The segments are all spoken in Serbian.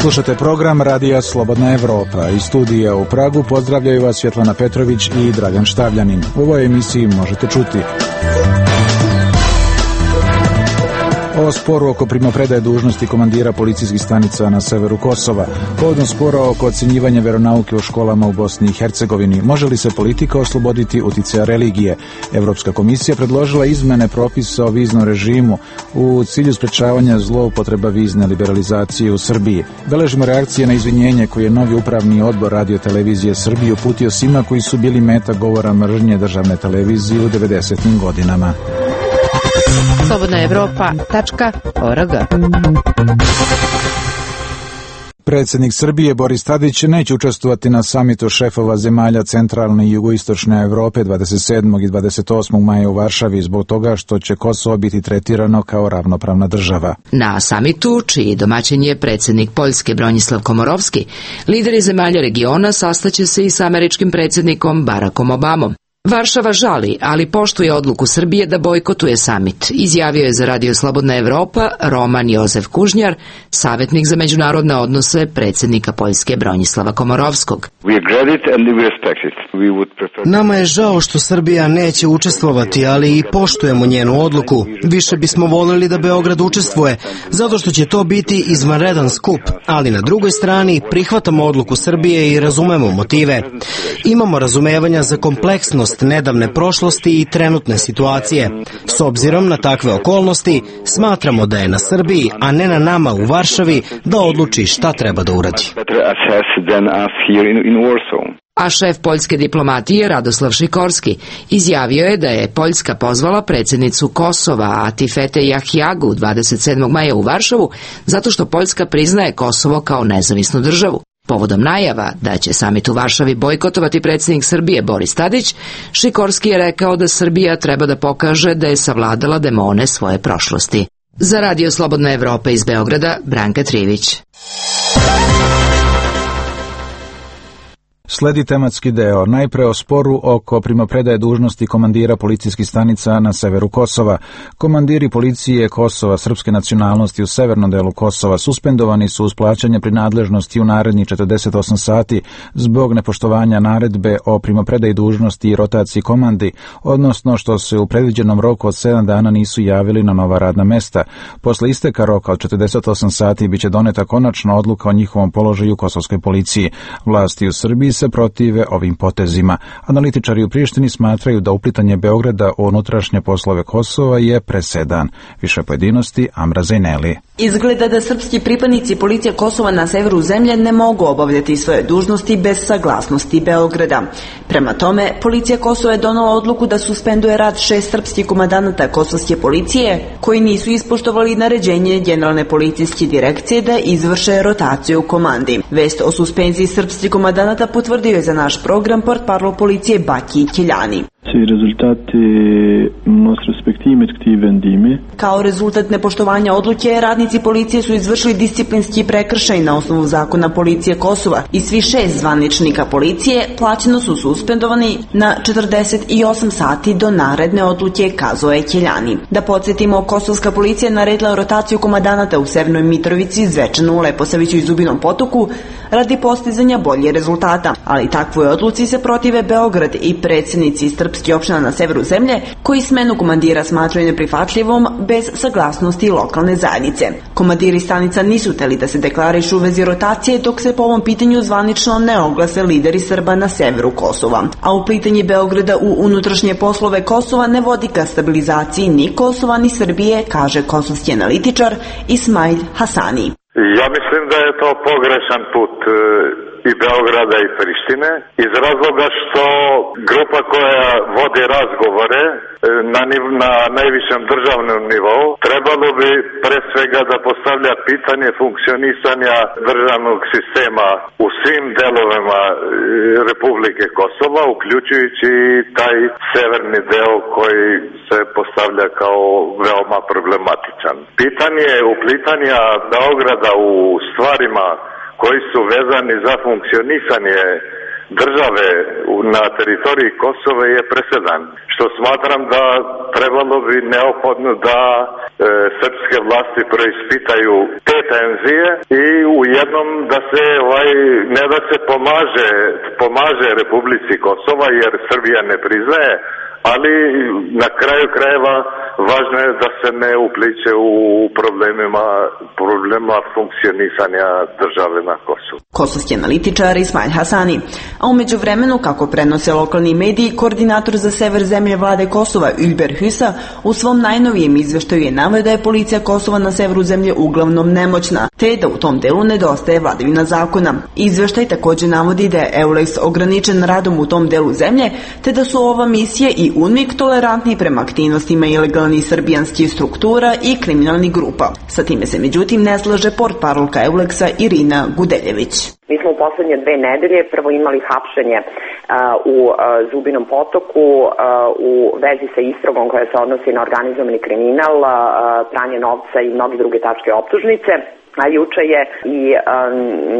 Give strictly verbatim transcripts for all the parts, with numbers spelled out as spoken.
Slušate program Radija Slobodna Evropa. Iz studija u Pragu pozdravljaju vas Svjetlana Petrović i Dragan Štavljanin. U ovoj emisiji možete čuti o sporu oko primopredaje dužnosti komandira policijskih stanica na severu Kosova, povodom spora oko ocjenjivanja veronauke u školama u Bosni i Hercegovini, može li se politika osloboditi uticaja religije. Evropska komisija predložila izmene propisa o viznom režimu u cilju sprečavanja zloupotreba vizne liberalizacije u Srbiji. Beležimo reakcije na izvinjenje koje je novi upravni odbor Radio televizije Srbije uputio svima koji su bili meta govora mržnje državne televizije u devedesetim godinama. slobodna evropa tačka org. Predsjednik Srbije Boris Tadić neće učestvovati na samitu šefova zemalja centralne i jugoistočne Evrope dvadeset sedmog i dvadeset osmog maja u Varšavi zbog toga što će Kosovo biti tretirano kao ravnopravna država. Na samitu, čiji domaćin je predsjednik Poljske Bronislav Komorovski, lideri zemalja regiona sastaće se i sa američkim predsjednikom Barackom Obamom. Varšava žali, ali poštuje odluku Srbije da bojkotuje samit, izjavio je za Radio Slobodna Evropa Roman Jozef Kužnjar, savjetnik za međunarodne odnose predsjednika Poljske Bronislava Komorovskog. Nama je žao što Srbija neće učestvovati, ali i poštujemo njenu odluku. Više bismo voljeli da Beograd učestvuje, zato što će to biti izvanredan skup, ali na drugoj strani prihvatamo odluku Srbije i razumemo motive. Imamo razumevanja za kompleksnost nedavne prošlosti i trenutne situacije. S obzirom na takve okolnosti, smatramo da je na Srbiji, a ne na nama u Varšavi, da odluči šta treba da uradi. A šef poljske diplomatije Radoslav Šikorski izjavio je da je Poljska pozvala predsjednicu Kosova Atifete Jahjagu dvadeset sedmog maja u Varšavu zato što Poljska priznaje Kosovo kao nezavisnu državu. Povodom najava da će samit u Varšavi bojkotovati predsjednik Srbije Boris Tadić, Šikorski je rekao da Srbija treba da pokaže da je savladala demone svoje prošlosti. Za Radio Slobodna Evropa iz Beograda, Branka Trivić. Sledi tematski deo, najpre o sporu oko primopredaje dužnosti komandira policijskih stanica na severu Kosova. Komandiri policije Kosova srpske nacionalnosti u severnom delu Kosova suspendovani su uz plaćanje prinadležnosti u narednih četrdeset osam sati zbog nepoštovanja naredbe o primopredaji dužnosti i rotaciji komandi, odnosno što se u predviđenom roku od sedam dana nisu javili na nova radna mesta. Posle isteka roka od četrdeset osam sati biće doneta konačna odluka o njihovom položaju u kosovskoj policiji. Vlasti u Srbiji se protive ovim potezima. Analitičari u Prištini smatraju da uplitanje Beograda u unutrašnje poslove Kosova je presedan. Više pojedinosti Amra Zejneli. Izgleda da srpski pripadnici policije Kosova na severu zemlje ne mogu obavljati svoje dužnosti bez saglasnosti Beograda. Prema tome, policija Kosova je donela odluku da suspenduje rad šest srpskih komandanata kosovske policije koji nisu ispoštovali naređenje generalne policijske direkcije da izvrše rotaciju u komandi. Vest o suspenziji srpskih komandanata potvrdio je za naš program portparol policije Baki Keljani. Kao rezultat nepoštovanja odluke, radnici policije su izvršili disciplinski prekršaj na osnovu zakona policije Kosova i svi šest zvaničnika policije plaćeno su suspendovani na četrdeset osam sati do naredne odluke, kazao je Keljani. Da podsjetimo, kosovska policija naredila rotaciju komandanata u Severnoj Mitrovici, Zvečanu, Leposaviću i Zubinom Potoku radi postizanja bolje rezultata, ali takvoj odluci se protive Beograd i predsjednici srpskih opština na severu zemlje, koji smenu komandira smatraju neprihvatljivom bez saglasnosti lokalne zajednice. Komandiri stanica nisu hteli da se deklarišu u vezi rotacije dok se po ovom pitanju zvanično ne oglase lideri Srba na severu Kosova. A uplitanje Beograda u unutrašnje poslove Kosova ne vodi ka stabilizaciji ni Kosova ni Srbije, kaže kosovski analitičar Ismail Hasani. Ja mislim da je to pogrešan put i Beograda i Prištine iz razloga što grupa koja vodi razgovore na, na najvišem državnom nivou trebalo bi pre svega da postavlja pitanje funkcionisanja državnog sistema u svim delovima Republike Kosova, uključujući taj severni deo koji se postavlja kao veoma problematičan. Pitanje uplitanja Beograda u stvarima koji su vezani za funkcionisanje države na teritoriji Kosova je presedan, što smatram da trebalo bi neophodno da srpske vlasti preispitaju te tenzije i u jednom da se ovaj, ne da se pomaže, pomaže Republici Kosova jer Srbija ne priznaje, ali na kraju krajeva važno je da se ne upliče u problemima, problema funkcionisanja države na Kosovu. Kosovski analitičar Ismail Hasani. A umeđu vremenu, kako prenose lokalni mediji, koordinator za sever zemlje vlade Kosova Ülber Hüsa u svom najnovijem izveštaju je naveo da je policija Kosova na severu zemlje uglavnom nemoćna, te da u tom delu nedostaje vladavina zakona. Izveštaj također navodi da je EULEX ograničen radom u tom delu zemlje, te da su ova misija i UNMIK tolerantni prema aktivnostima ilegalnih srbijanskih struktura i kriminalnih grupa. Sa time se međutim ne slaže portparolka EULEX-a Irina Gudeljević. Mi smo u poslednje dve nedelje prvo imali hapšenje uh, u uh, Zubinom Potoku uh, u vezi sa istragom koja se odnosi na organizovani kriminal, uh, pranje novca i mnoge druge tačke optužnice. A juče je i um,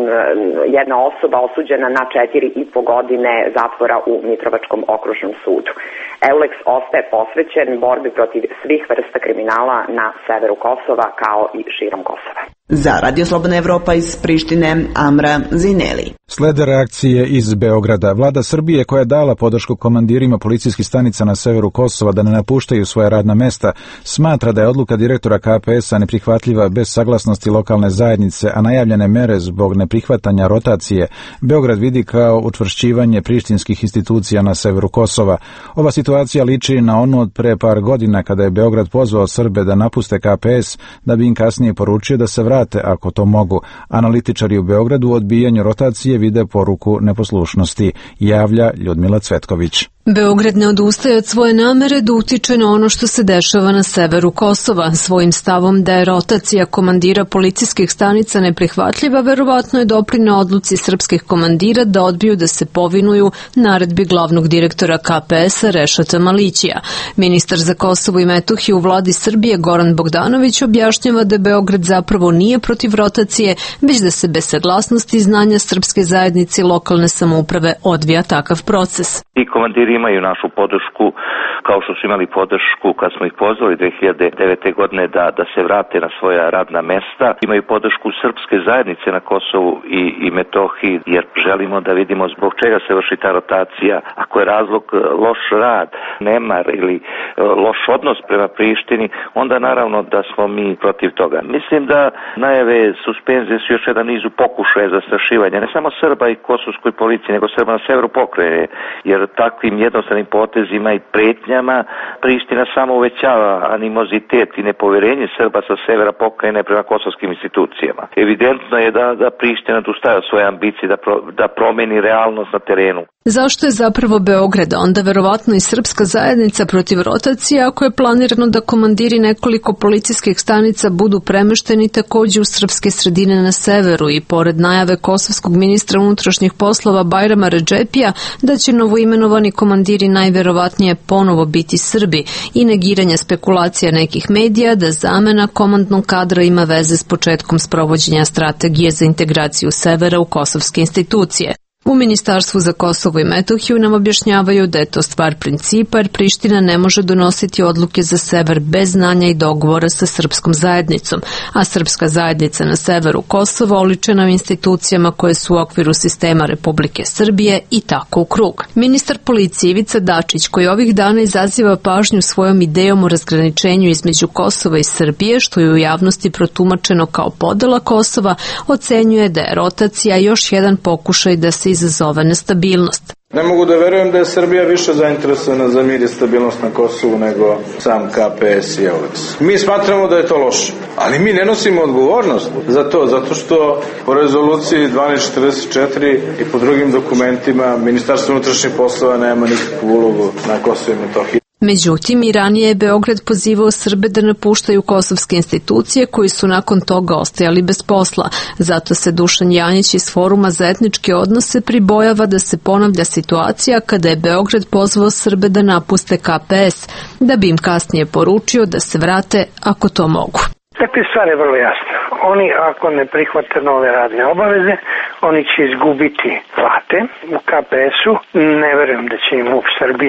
jedna osoba osuđena na četiri i po godine zatvora u Mitrovačkom okružnom sudu. EULEX ostaje posvećen borbi protiv svih vrsta kriminala na severu Kosova kao i širom Kosova. Za Radio Slobodna Evropa iz Prištine, Amra Zineli. Slede reakcije iz Beograda. Vlada Srbije, koja je dala podršku komandirima policijskih stanica na severu Kosova da ne napuštaju svoja radna mesta, smatra da je odluka direktora K P S-a neprihvatljiva bez saglasnosti lokalne zajednice, a najavljene mere zbog neprihvatanja rotacije Beograd vidi kao učvršćivanje prištinskih institucija na severu Kosova. Ova situacija liči na onu od pre par godina kada je Beograd pozvao Srbe da napuste K P S, da bi im kasnije poručio da se vrate ako to mogu. Analitičari u Beogradu u odbijanju rotacije vide poruku neposlušnosti, javlja Ljudmila Cvetković. Beograd ne odustaje od svoje namere da utiče na ono što se dešava na severu Kosova. Svojim stavom da je rotacija komandira policijskih stanica neprihvatljiva, verovatno je doprineo odluci srpskih komandira da odbiju da se povinuju naredbi glavnog direktora K P S-a Rešata Malićija. Ministar za Kosovo i Metohiju u vladi Srbije Goran Bogdanović objašnjava da Beograd zapravo nije protiv rotacije, već da se bez saglasnosti i znanja srpske zajednice i lokalne samouprave odvija takav proces. I komandiri imaju našu podršku, kao što su imali podršku kad smo ih pozvali dve hiljade devete. godine da, da se vrate na svoja radna mesta. Imaju podršku srpske zajednice na Kosovu i, i Metohiji, jer želimo da vidimo zbog čega se vrši ta rotacija. Ako je razlog loš rad, nemar ili loš odnos prema Prištini, onda naravno da smo mi protiv toga. Mislim da najave suspenzije su još jedan nizu pokušaja zastrašivanja, ne samo Srba i kosovskoj policiji, nego Srba na severu pokrajine, jer takvim jednostavnim potezima i pretnjama Priština samo uvećava animozitet i nepoverenje Srba sa severa pokrajine prema kosovskim institucijama. Evidentno je da, da Priština odustaje od svoje ambicije da, pro, da promeni realnost na terenu. Zašto je zapravo Beograd, onda verovatno i srpska zajednica protiv rotacije, ako je planirano da komandiri nekoliko policijskih stanica budu premešteni takođe u srpske sredine na severu i pored najave kosovskog ministra unutrašnjih poslova Bajrama Redžepija da će novoimenovani komandiri najverovatnije ponovo biti Srbi i negiranja spekulacija nekih medija da zamena komandnog kadra ima veze s početkom sprovođenja strategije za integraciju severa u kosovske institucije. U Ministarstvu za Kosovo i Metohiju nam objašnjavaju da je to stvar principa, jer Priština ne može donositi odluke za sever bez znanja i dogovora sa srpskom zajednicom, a srpska zajednica na severu Kosova oličena u institucijama koje su u okviru sistema Republike Srbije i tako u krug. Ministar policije Ivica Dačić, koji ovih dana izaziva pažnju svojom idejom o razgraničenju između Kosova i Srbije, što je u javnosti protumačeno kao podela Kosova, ocenjuje da je rotacija još jedan pokušaj da se izazove nestabilnost. Ne mogu da verujem da je Srbija više zainteresovana za mir i stabilnost na Kosovu nego sam K P S i EULEX. Mi smatramo da je to loše, ali mi ne nosimo odgovornost za to, zato što po rezoluciji dvanaest četrdeset četiri i po drugim dokumentima Ministarstvo unutrašnjih poslova nema nikakvu ulogu na Kosovu i Metohiji. Međutim, i ranije je Beograd pozivao Srbe da napuštaju kosovske institucije koji su nakon toga ostajali bez posla. Zato se Dušan Janjić iz Foruma za etničke odnose pribojava da se ponavlja situacija kada je Beograd pozvao Srbe da napuste K P S, da bi im kasnije poručio da se vrate ako to mogu. Dakle, stvar je vrlo jasna. Oni, ako ne prihvate nove radne obaveze, oni će izgubiti plate u K P S-u. Ne verujem da će im M U P Srbije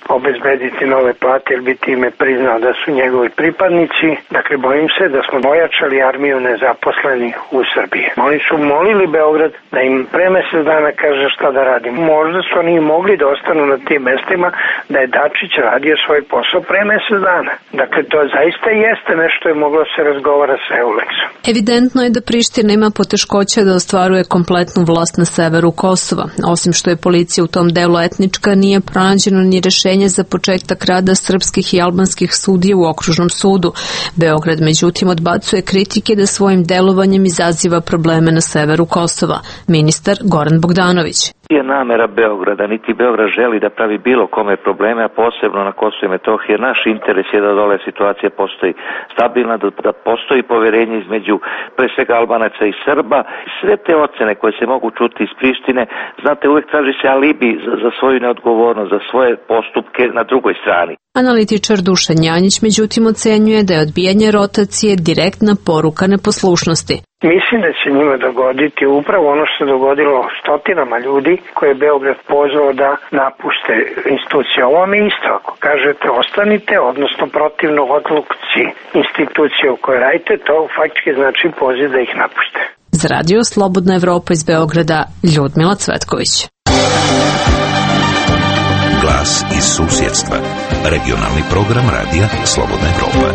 obezbediti nove plate jer bi time priznao da su njegovi pripadnici. Dakle, bojim se da smo ojačali armiju nezaposlenih u Srbiji. Oni su molili Beograd da im pre mesec dana kaže šta da radi. Možda su oni mogli da ostanu na tim mestima da je Dačić radio svoj posao pre mesec dana. Dakle, to zaista jeste nešto je moglo se razgovara sa Euleksom. Evidentno je da Priština ima poteškoća da ostvaruje kompletnu vlast na severu Kosova. Osim što je policija u tom delu etnička, nije pronađeno ni rešenje za početak rada srpskih i albanskih sudija u okružnom sudu. Beograd međutim odbacuje kritike da svojim delovanjem izaziva probleme na severu Kosova. Ministar Goran Bogdanović. Je namera Beograda, niti Beograd želi da pravi bilo kome probleme, a posebno na Kosovu i Metohiji. Naš interes je da dole situacija postoji stabilna, da, da postoji poverenje između pre svega Albanaca i Srba. Sve te ocene koje se mogu čuti iz Prištine, znate, uvek traži se alibi za, za svoju neodgovornost, za svoje postupke na drugoj strani. Analitičar Dušan Janjić međutim ocenjuje da je odbijanje rotacije direktna poruka neposlušnosti. Mislim da će njima dogoditi upravo ono što se dogodilo stotinama ljudi koje je Beograd pozvao da napuste institucije. Ovo vam je isto, ako kažete ostanite, odnosno protivno odluci institucije u kojoj radite, to faktički znači poziv da ih napuste. Za radio Slobodna Evropa iz Beograda, Ljudmila Cvetković. Glas iz susjedstva. Regionalni program radija Slobodna Evropa.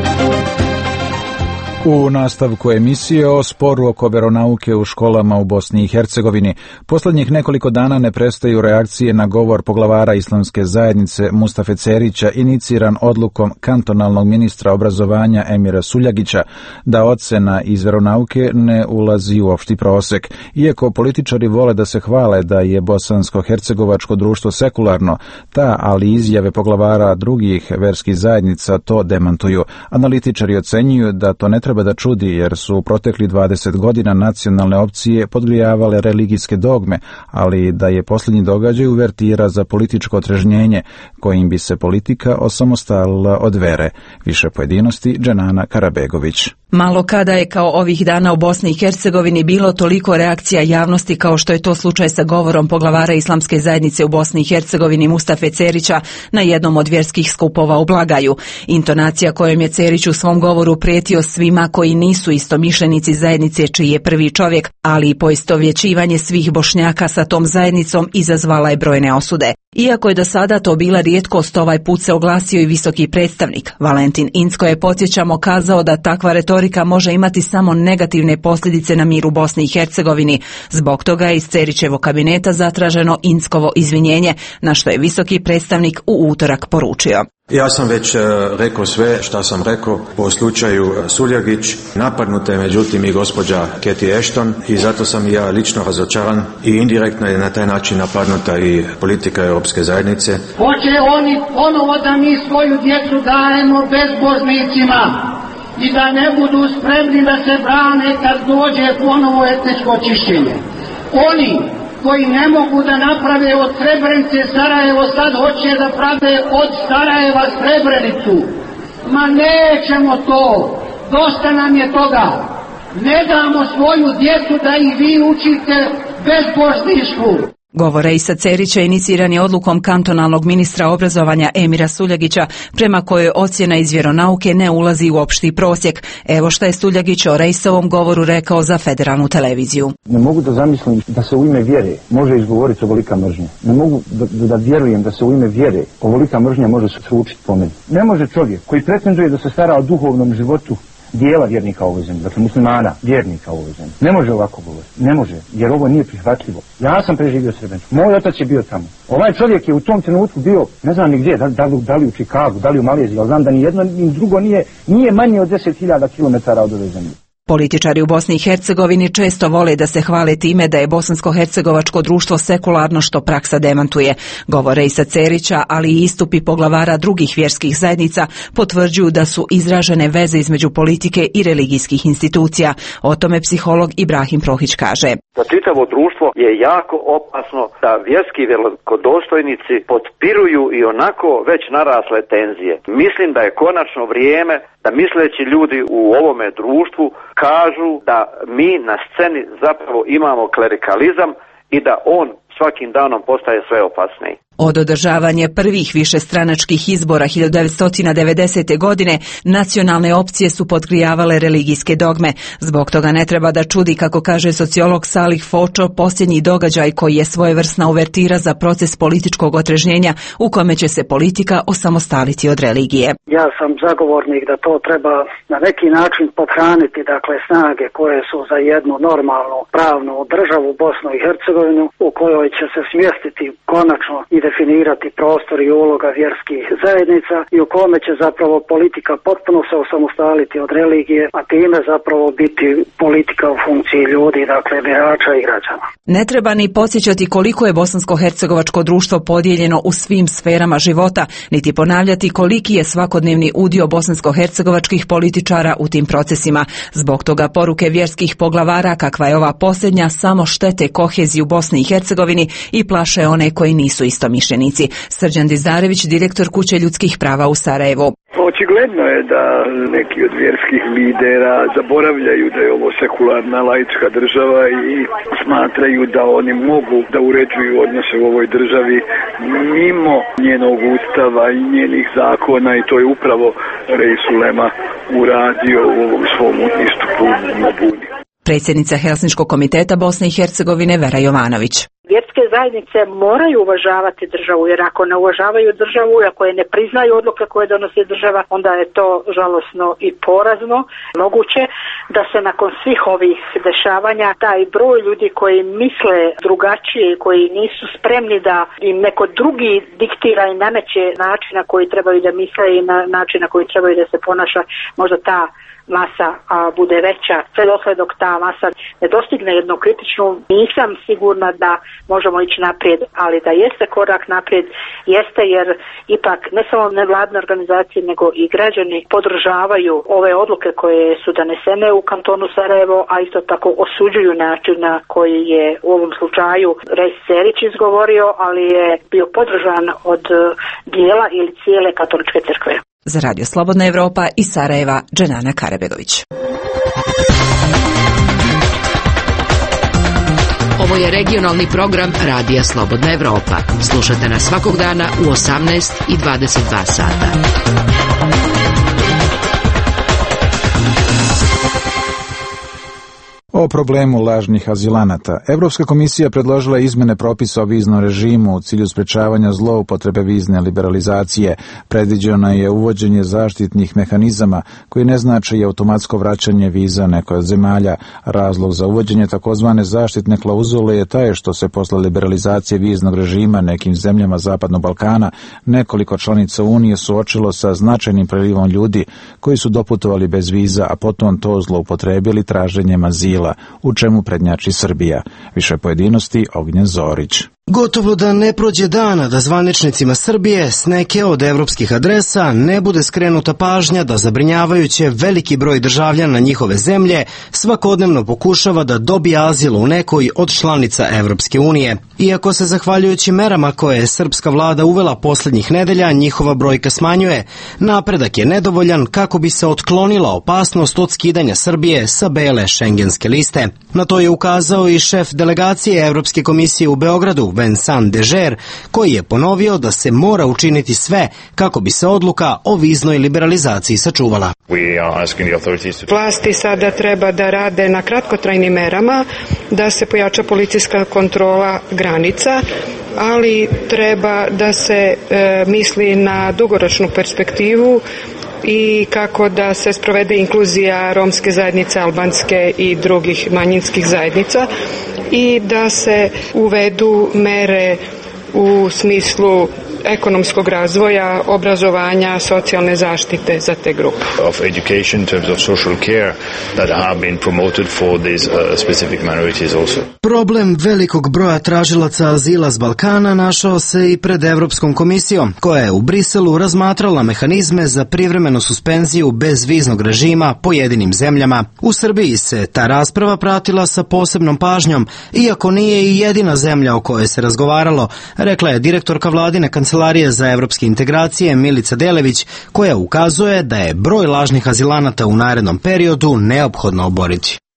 U nastavku emisije o sporu oko veronauke u školama u Bosni i Hercegovini. Posljednjih nekoliko dana ne prestaju reakcije na govor poglavara islamske zajednice Mustafe Cerića, iniciran odlukom kantonalnog ministra obrazovanja Emira Suljagića da ocena iz veronauke ne ulazi u opšti prosek. Iako političari vole da se hvale da je bosansko-hercegovačko društvo sekularno, ta, ali izjave poglavara drugih verskih zajednica to demantuju. Analitičari ocenjuju da to ne treba da čudi jer su u protekli dvadeset godina nacionalne opcije podgrijavale religijske dogme, ali da je posljednji događaj uvertira za političko otrežnjenje kojim bi se politika osamostalila od vere. Više pojedinosti Dženana Karabegović. Malo kada je kao ovih dana u Bosni i Hercegovini bilo toliko reakcija javnosti kao što je to slučaj sa govorom poglavara islamske zajednice u Bosni i Hercegovini Mustafe Cerića na jednom od vjerskih skupova u Blagaju. Intonacija kojom je Cerić u svom govoru prijetio svima koji nisu istomišljenici zajednice čiji je prvi čovjek, ali i poistovjećivanje svih Bošnjaka sa tom zajednicom izazvala je brojne osude. Iako je do sada to bila rijetkost, ovaj put se oglasio i visoki predstavnik. Valentin Incko je, podsjećamo, kazao da takva retorika može imati samo negativne posljedice na mir u Bosni i Hercegovini. Zbog toga je iz Cerićevog kabineta zatraženo Inckovo izvinjenje, na što je visoki predstavnik u utorak poručio. Ja sam već uh, rekao sve što sam rekao po slučaju uh, Suljagić. Napadnuta je međutim i gospođa Cathy Ashton i zato sam i ja lično razočaran i indirektno je na taj način napadnuta i politika Europske zajednice. Hoće oni ponovo da mi svoju djecu dajemo bezbožnicima i da ne budu spremni da se brane kad dođe ponovo etničko čišćenje. Oni koji ne mogu da naprave od Srebrenice Sarajevo, sad hoće da prave od Sarajeva Srebrenicu. Ma nećemo to, dosta nam je toga. Ne damo svoju djecu da i vi učite bezbožništvu. Govor Reisa Cerića iniciran je odlukom kantonalnog ministra obrazovanja Emira Suljagića, prema kojoj ocjena iz vjeronauke ne ulazi u opšti prosjek. Evo šta je Suljagić o Reisovom govoru rekao za federalnu televiziju. Ne mogu da zamislim da se u ime vjere može izgovoriti ovolika mržnja. Ne mogu da, da vjerujem da se u ime vjere ovolika mržnja može sručiti po meni. Ne može čovjek koji pretenduje da se stara o duhovnom životu dijela vjernika u ovoj zemlji, dakle muslimana, vjernika u ovoj zemlji. Ne može ovako govoriti, ne može, jer ovo nije prihvatljivo. Ja sam preživio Srebrenicu, moj otac je bio tamo. Ovaj čovjek je u tom trenutku bio, ne znam ni gdje, da, da, da li u Čikagu, da li u Maleziji, ali znam da ni jedno ni drugo nije, nije manje od deset hiljada kilometara od ove zemlje. Političari u Bosni i Hercegovini često vole da se hvale time da je bosansko-hercegovačko društvo sekularno, što praksa demantuje. Govor Reisa Cerića, ali i istupi poglavara drugih vjerskih zajednica potvrđuju da su izražene veze između politike i religijskih institucija. O tome psiholog Ibrahim Prohić kaže. Za čitavo društvo je jako opasno da vjerski velikodostojnici potpiruju i onako već narasle tenzije. Mislim da je konačno vrijeme da misleći ljudi u ovome društvu kažu da mi na sceni zapravo imamo klerikalizam i da on svakim danom postaje sve opasniji. Od održavanja prvih višestranačkih izbora hiljadu devetsto devedesete. godine nacionalne opcije su podgrijavale religijske dogme. Zbog toga ne treba da čudi, kako kaže sociolog Salih Fočo, posljednji događaj koji je svojevrsna uvertira za proces političkog otrežnjenja u kome će se politika osamostaliti od religije. Ja sam zagovornik da to treba na neki način pothraniti, dakle snage koje su za jednu normalnu pravnu državu Bosnu i Hercegovinu u kojoj će se smjestiti konačno i definirati prostor i uloga vjerskih zajednica i u kome će zapravo politika potpuno se osamostaliti od religije, a time zapravo biti politika u funkciji ljudi, dakle birača i građana. Ne treba ni podsjećati koliko je bosansko-hercegovačko društvo podijeljeno u svim sferama života, niti ponavljati koliki je svakodnevni udio bosansko-hercegovačkih političara u tim procesima. Zbog toga poruke vjerskih poglavara, kakva je ova posljednja, samo štete koheziju Bosni i Hercegovini i plaše one koji nisu istomišljenici. Srđan Dizdarević, direktor Kuće ljudskih prava u Sarajevu. Očigledno je da neki od vjerskih lidera zaboravljaju da je ovo sekularna laička država i smatraju da oni mogu da uređuju odnose u ovoj državi mimo njenog ustava i njenih zakona, i to je upravo Reis Ulema uradio u ovom svom istupu na Buni. Predsjednica Helsinškog komiteta Bosne i Hercegovine Vera Jovanović. Vjerske zajednice moraju uvažavati državu, jer ako ne uvažavaju državu i ako je ne priznaju odluke koje donosi država, onda je to žalosno i porazno. Moguće da se nakon svih ovih dešavanja taj broj ljudi koji misle drugačije, koji nisu spremni da im neko drugi diktira i nameće način na koji trebaju da misle i na način na koji trebaju da se ponaša, možda ta masa a, bude veća. Sve dotle dok ta masa ne dostigne jednu kritičnu, nisam sigurna da možemo ići naprijed, ali da jeste korak naprijed, jeste, jer ipak ne samo nevladne organizacije nego i građani podržavaju ove odluke koje su donesene u kantonu Sarajevo, a isto tako osuđuju način na koji je u ovom slučaju Reis Serić izgovorio, ali je bio podržan od dijela ili cijele katoličke crkve. Za Radio Slobodna Evropa iz Sarajeva, Dženana Karabegović. Ovo je regionalni program Radija Slobodna Evropa. Slušate nas svakog dana u osamnaest i dvadeset dva sata. O problemu lažnih azilanata. Evropska komisija predložila izmene propisa o viznom režimu u cilju sprečavanja zloupotrebe vizne liberalizacije. Predviđeno je uvođenje zaštitnih mehanizama koji ne znače i automatsko vraćanje viza nekoj od zemalja. Razlog za uvođenje takozvane zaštitne klauzule je taj što se posle liberalizacije viznog režima nekim zemljama Zapadnog Balkana nekoliko članica Unije suočilo sa značajnim prilivom ljudi koji su doputovali bez viza, a potom to zloupotrebili traženjem azila, u čemu prednjači Srbija. Više pojedinosti Ognjen Zorić. Gotovo da ne prođe dana da zvaničnicima Srbije s neke od evropskih adresa ne bude skrenuta pažnja da zabrinjavajuće veliki broj državljana njihove zemlje svakodnevno pokušava da dobije azil u nekoj od članica Evropske unije. Iako se zahvaljujući merama koje je srpska vlada uvela posljednjih nedelja, njihova brojka smanjuje, napredak je nedovoljan kako bi se otklonila opasnost od skidanja Srbije sa bele šengenske liste. Na to je ukazao i šef delegacije Evropske komisije u Beogradu, Vincent Dežer, koji je ponovio da se mora učiniti sve kako bi se odluka o viznoj liberalizaciji sačuvala. Vlasti sada treba da rade na kratkotrajnim merama, da se pojača policijska kontrola granica, ali treba da se e, misli na dugoročnu perspektivu i kako da se sprovede inkluzija romske zajednice, albanske i drugih manjinskih zajednica i da se uvedu mere u smislu ekonomskog razvoja, obrazovanja, socijalne zaštite za te grupe. Of education in terms of social care that have been promoted for these uh, specific minorities also. Problem velikog broja tražilaca azila s Balkana našao se i pred Evropskom komisijom, koja je u Briselu razmatrala mehanizme za privremenu suspenziju bez viznog režima pojedinim zemljama. U Srbiji se ta rasprava pratila sa posebnom pažnjom, iako nije i jedina zemlja o kojoj se razgovaralo, rekla je direktorka vladine Kancelarije za evropske integracije Milica Delević, koja ukazuje da je broj lažnih azilanata u narednom periodu neophodno oboriti.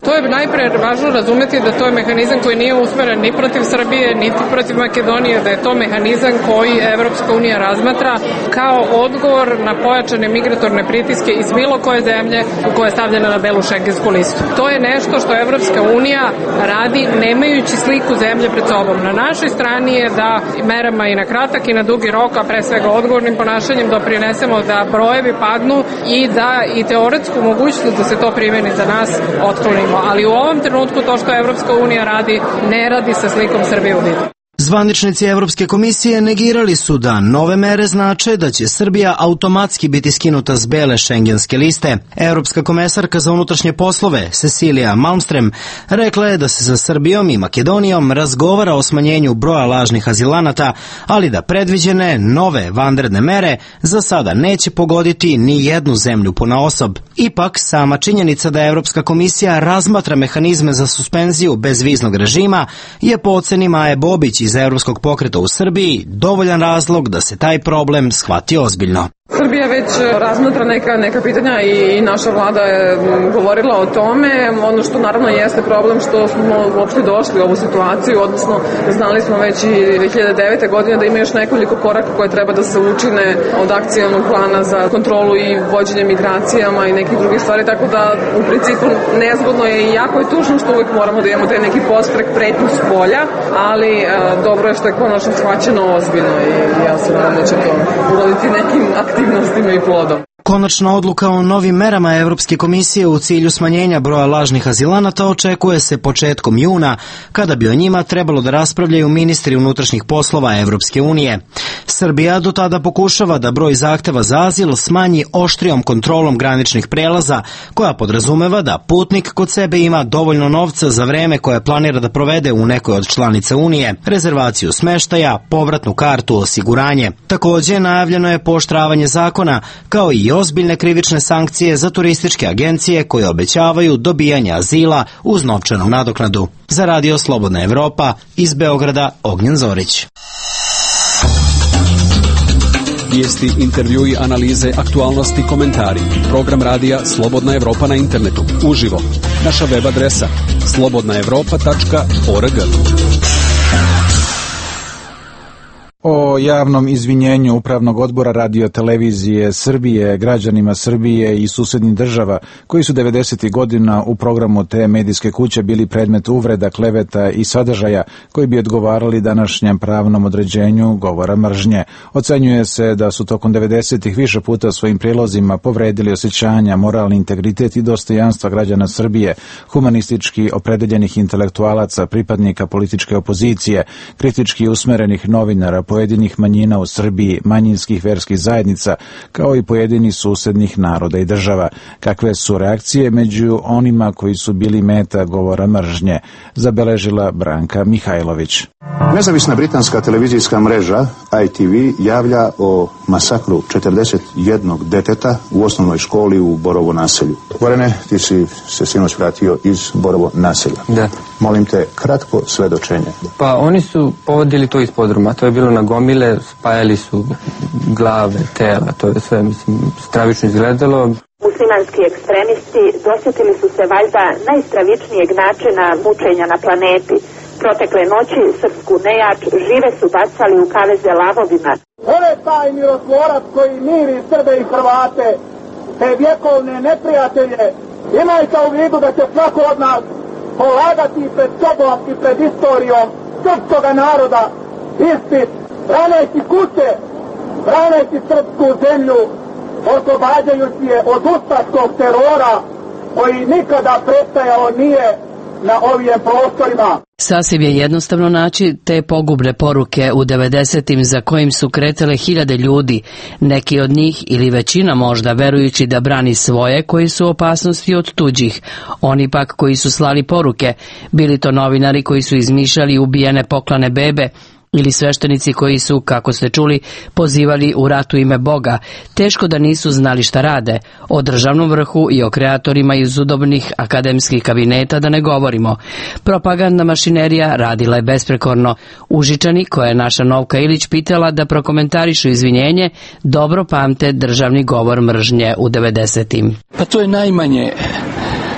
To je najpre važno razumeti da to je mehanizam koji nije usmeren ni protiv Srbije, niti protiv Makedonije, da je to mehanizam koji Evropska unija razmatra kao odgovor na pojačane migratorne pritiske iz bilo koje zemlje koja je stavljena na belu šengensku listu. To je nešto što Evropska unija radi nemajući sliku zemlje pred sobom. Na našoj strani je da merama i na kratak i na dugi rok, a pre svega odgovornim ponašanjem doprinesemo da brojevi padnu i da i teoretsku mogućnost da se to primeni za nas otklonimo. Ali u ovom trenutku to što Evropska unija radi, ne radi sa slikom Srbije u vidu. Zvaničnici Evropske komisije negirali su da nove mere znače da će Srbija automatski biti skinuta s bele šengenske liste. Evropska komesarka za unutrašnje poslove, Cecilia Malmström, rekla je da se sa Srbijom i Makedonijom razgovara o smanjenju broja lažnih azilanata, ali da predviđene nove vanredne mere za sada neće pogoditi ni jednu zemlju ponaosob. Ipak, sama činjenica da Evropska komisija razmatra mehanizme za suspenziju bezviznog režima je po oceni Maje Bobić iz Evropskog pokreta u Srbiji dovoljan razlog da se taj problem shvati ozbiljno. Srbija već razmatra neka, neka pitanja i naša vlada je govorila o tome. Ono što naravno jeste problem što smo uopšte došli u ovu situaciju, odnosno znali smo već i dve hiljade devete. godine da ima još nekoliko koraka koje treba da se učine od akcionog plana za kontrolu i vođenje migracijama i nekih drugih stvari, tako da u principu nezgodno je i jako je tužno što uvijek moramo da imamo taj neki postrek pretnju s polja, ali a, dobro je što je konačno shvaćeno ozbiljno i ja se nadam da će to uroditi nekim aktivnostima i plodom. Konačna odluka o novim merama Evropske komisije u cilju smanjenja broja lažnih azilanata očekuje se početkom juna, kada bi o njima trebalo da raspravljaju ministri unutrašnjih poslova Evropske unije. Srbija do tada pokušava da broj zahteva za azil smanji oštrijom kontrolom graničnih prelaza, koja podrazumeva da putnik kod sebe ima dovoljno novca za vreme koje planira da provede u nekoj od članica Unije, rezervaciju smeštaja, povratnu kartu, osiguranje. Takođe, najavljeno je pooštravanje zakona, kao i ozbiljne krivične sankcije za turističke agencije koje obećavaju dobijanje azila uz novčanu nadoknadu. Za Radio Slobodna Evropa, iz Beograda, Ognjen Zorić. Vijesti, intervjui, analize, aktualnosti, komentari. Program radija Slobodna Evropa na internetu. Uživo. Naša web adresa slobodna evropa tačka org. O javnom izvinjenju Upravnog odbora Radio-televizije Srbije građanima Srbije i susednih država koji su devedesetih godina u programu te medijske kuće bili predmet uvreda, kleveta i sadržaja koji bi odgovarali današnjem pravnom određenju govora mržnje. Ocenjuje se da su tokom devedesetih više puta svojim prilozima povredili osjećanja, moralni integritet i dostojanstva građana Srbije, humanistički opredeljenih intelektualaca, pripadnika političke opozicije, kritički usmerenih novinara, pojedinih manjina u Srbiji, manjinskih verskih zajednica, kao i pojedinih susednih naroda i država. Kakve su reakcije među onima koji su bili meta govora mržnje, zabeležila Branka Mihajlović. Nezavisna britanska televizijska mreža I T V javlja o masakru četrdeset jednog deteta u osnovnoj školi u Borovo naselju. Gorane, ti si se sinoć vratio iz Borovo naselja. Da. Molim te, kratko svedočenje. Pa oni su povodili to iz podruma, to je bilo na gomile, spajali su glave, tela, to je sve, mislim, stravično izgledalo. Muslimanski ekstremisti dosjetili su se valjda najstravičnijeg načina mučenja na planeti. Protekle noći srpsku nejač žive su bacali u kaveze lavovima. On je taj mirotvorac koji miri Srbe i Hrvate, te vjekovne neprijatelje. Imajte u vidu da će svako od nas polagati pred sobom i pred istorijom srpskoga naroda ispit, braneći kuće, braneći srpsku zemlju, oslobađajući je od ustaškog terora koji nikada prestajao nije na ovim prostorima. Sasvim je jednostavno naći te pogubne poruke u devedesetim za kojim su kretale hiljade ljudi, neki od njih ili većina možda verujući da brani svoje koji su u opasnosti od tuđih. Oni pak koji su slali poruke, bili to novinari koji su izmišljali ubijene poklane bebe, ili sveštenici koji su, kako ste čuli, pozivali u ratu ime Boga, teško da nisu znali šta rade, o državnom vrhu i o kreatorima iz udobnih akademskih kabineta da ne govorimo. Propagandna mašinerija radila je besprekorno. Užičani, koja je naša Novka Ilić pitala da prokomentarišu izvinjenje, dobro pamte državni govor mržnje u devedesetim. Pa to je najmanje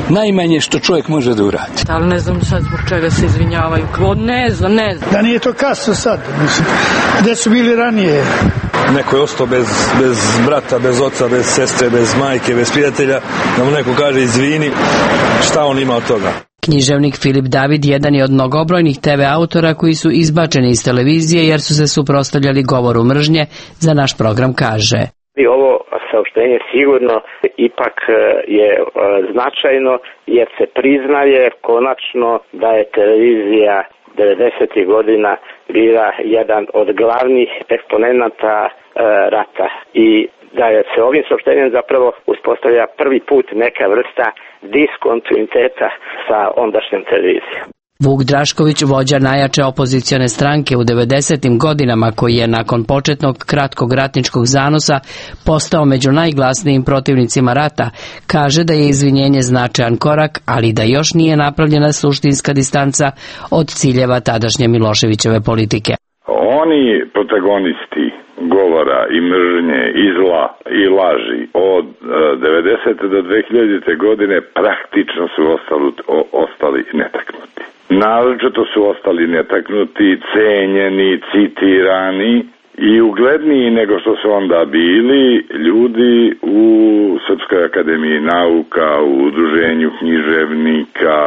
najmanje što čovjek može da uradi. Ali ne znam sad zbog čega se izvinjavaju. Ne znam, ne znam. Da nije to kasno sad, mislim. Gde su bili ranije? Neko je ostao bez, bez brata, bez oca, bez sestre, bez majke, bez prijatelja, da mu neko kaže izvini, šta on ima od toga? Književnik Filip David jedan je od mnogobrojnih te ve autora koji su izbačeni iz televizije jer su se suprotstavljali govoru mržnje, za naš program kaže. I ovo saopštenje sigurno ipak je značajno jer se priznaje konačno da je televizija devedesetih godina bila jedan od glavnih eksponenata e, rata i da je se ovim saopštenjem zapravo uspostavlja prvi put neka vrsta diskontinuiteta sa ondašnjom televizijom. Vuk Drašković, vođa najjače opozicione stranke u devedesetim godinama, koji je nakon početnog kratkog ratničkog zanosa postao među najglasnijim protivnicima rata, kaže da je izvinjenje značajan korak, ali da još nije napravljena suštinska distanca od ciljeva tadašnje Miloševićeve politike. Oni protagonisti govora i mržnje i zla i laži od devedesete do dve hiljadite godine praktično su ostali, ostali netaknuti. Naročito su ostali netaknuti, cenjeni, citirani i ugledniji nego što su onda bili ljudi u Srpskoj akademiji nauka, u udruženju književnika,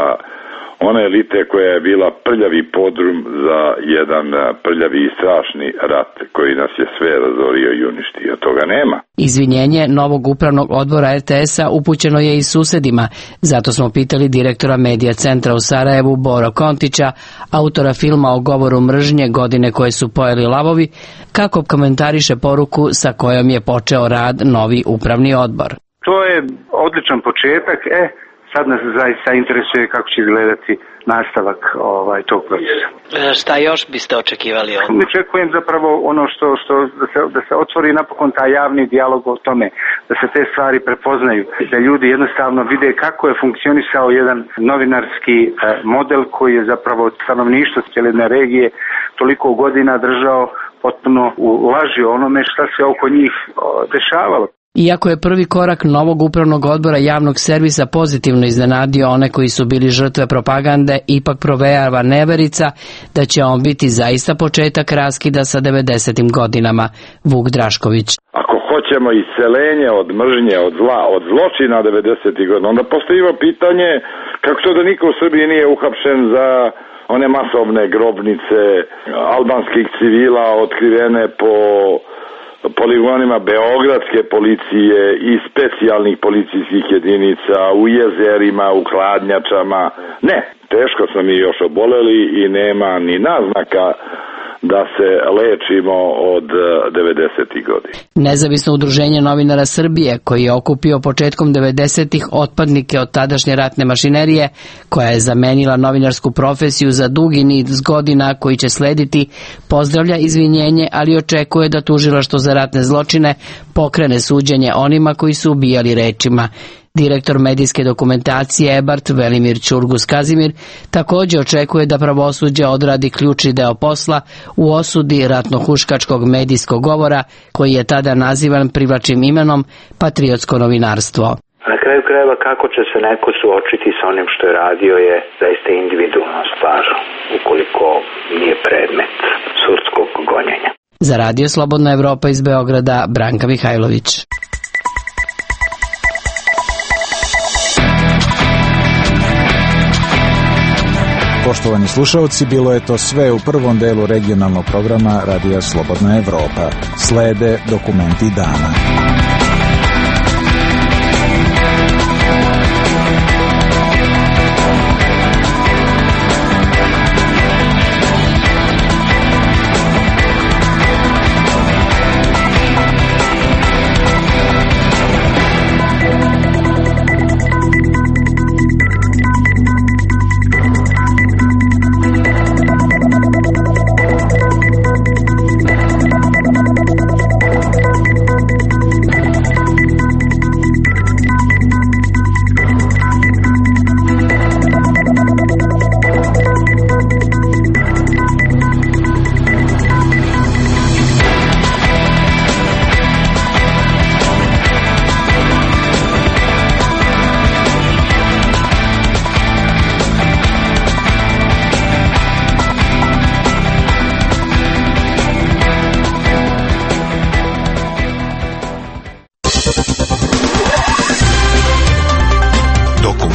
ona elite koja je bila prljavi podrum za jedan prljavi i strašni rat koji nas je sve razorio i uništio. Toga nema. Izvinjenje novog upravnog odbora er te es-a upućeno je i susedima, zato smo pitali direktora Medija centra u Sarajevu Boro Kontića, autora filma o govoru mržnje Godine koje su pojeli lavovi, kako komentariše poruku sa kojom je počeo rad novi upravni odbor. To je odličan početak, e, sad nas zaista interesuje kako će izgledati nastavak ovaj, tog procesa. Šta još biste očekivali od? Očekujem zapravo ono što, što da, se, da se otvori napokon taj javni dijalog o tome, da se te stvari prepoznaju, da ljudi jednostavno vide kako je funkcionisao jedan novinarski eh, model koji je zapravo stanovništvo cijele regije toliko godina držao potpuno u laži o onome šta se oko njih o, dešavalo. Iako je prvi korak novog upravnog odbora javnog servisa pozitivno iznenadio one koji su bili žrtve propagande, ipak provejava neverica da će on biti zaista početak raskida sa devedesetim godinama. Vuk Drašković. Ako hoćemo iscelenje od mržnje, od zla, od zločina devedesetih godina, onda postavimo pitanje kako to da niko u Srbiji nije uhapšen za one masovne grobnice albanskih civila otkrivene po poligonima beogradske policije i specijalnih policijskih jedinica, u jezerima, u hladnjačama. Ne, teško smo mi još oboleli i nema ni naznaka da se lečimo od devedesetih godina. Nezavisno udruženje novinara Srbije, koji je okupio početkom devedesetih otpadnike od tadašnje ratne mašinerije, koja je zamenila novinarsku profesiju za dugi niz godina koji će slediti, pozdravlja izvinjenje, ali očekuje da tužilaštvo za ratne zločine pokrene suđenje onima koji su ubijali rečima. Direktor medijske dokumentacije E B A R T Velimir Ćurgus Kazimir također očekuje da pravosuđe odradi ključni deo posla u osudi ratnohuškačkog medijskog govora, koji je tada nazivan privlačnim imenom patriotsko novinarstvo. Na kraju krajeva kako će se neko suočiti sa onim što je radio je zaista individualna stvar, ukoliko nije predmet sudskog gonjenja. Za Radio Slobodna Evropa iz Beograda, Branka Mihajlović. Poštovani slušalci, bilo je to sve u prvom delu regionalnog programa Radija Slobodna Evropa. Slede dokumenti dana.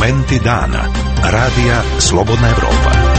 Momenti dana. Radija Slobodna Evropa.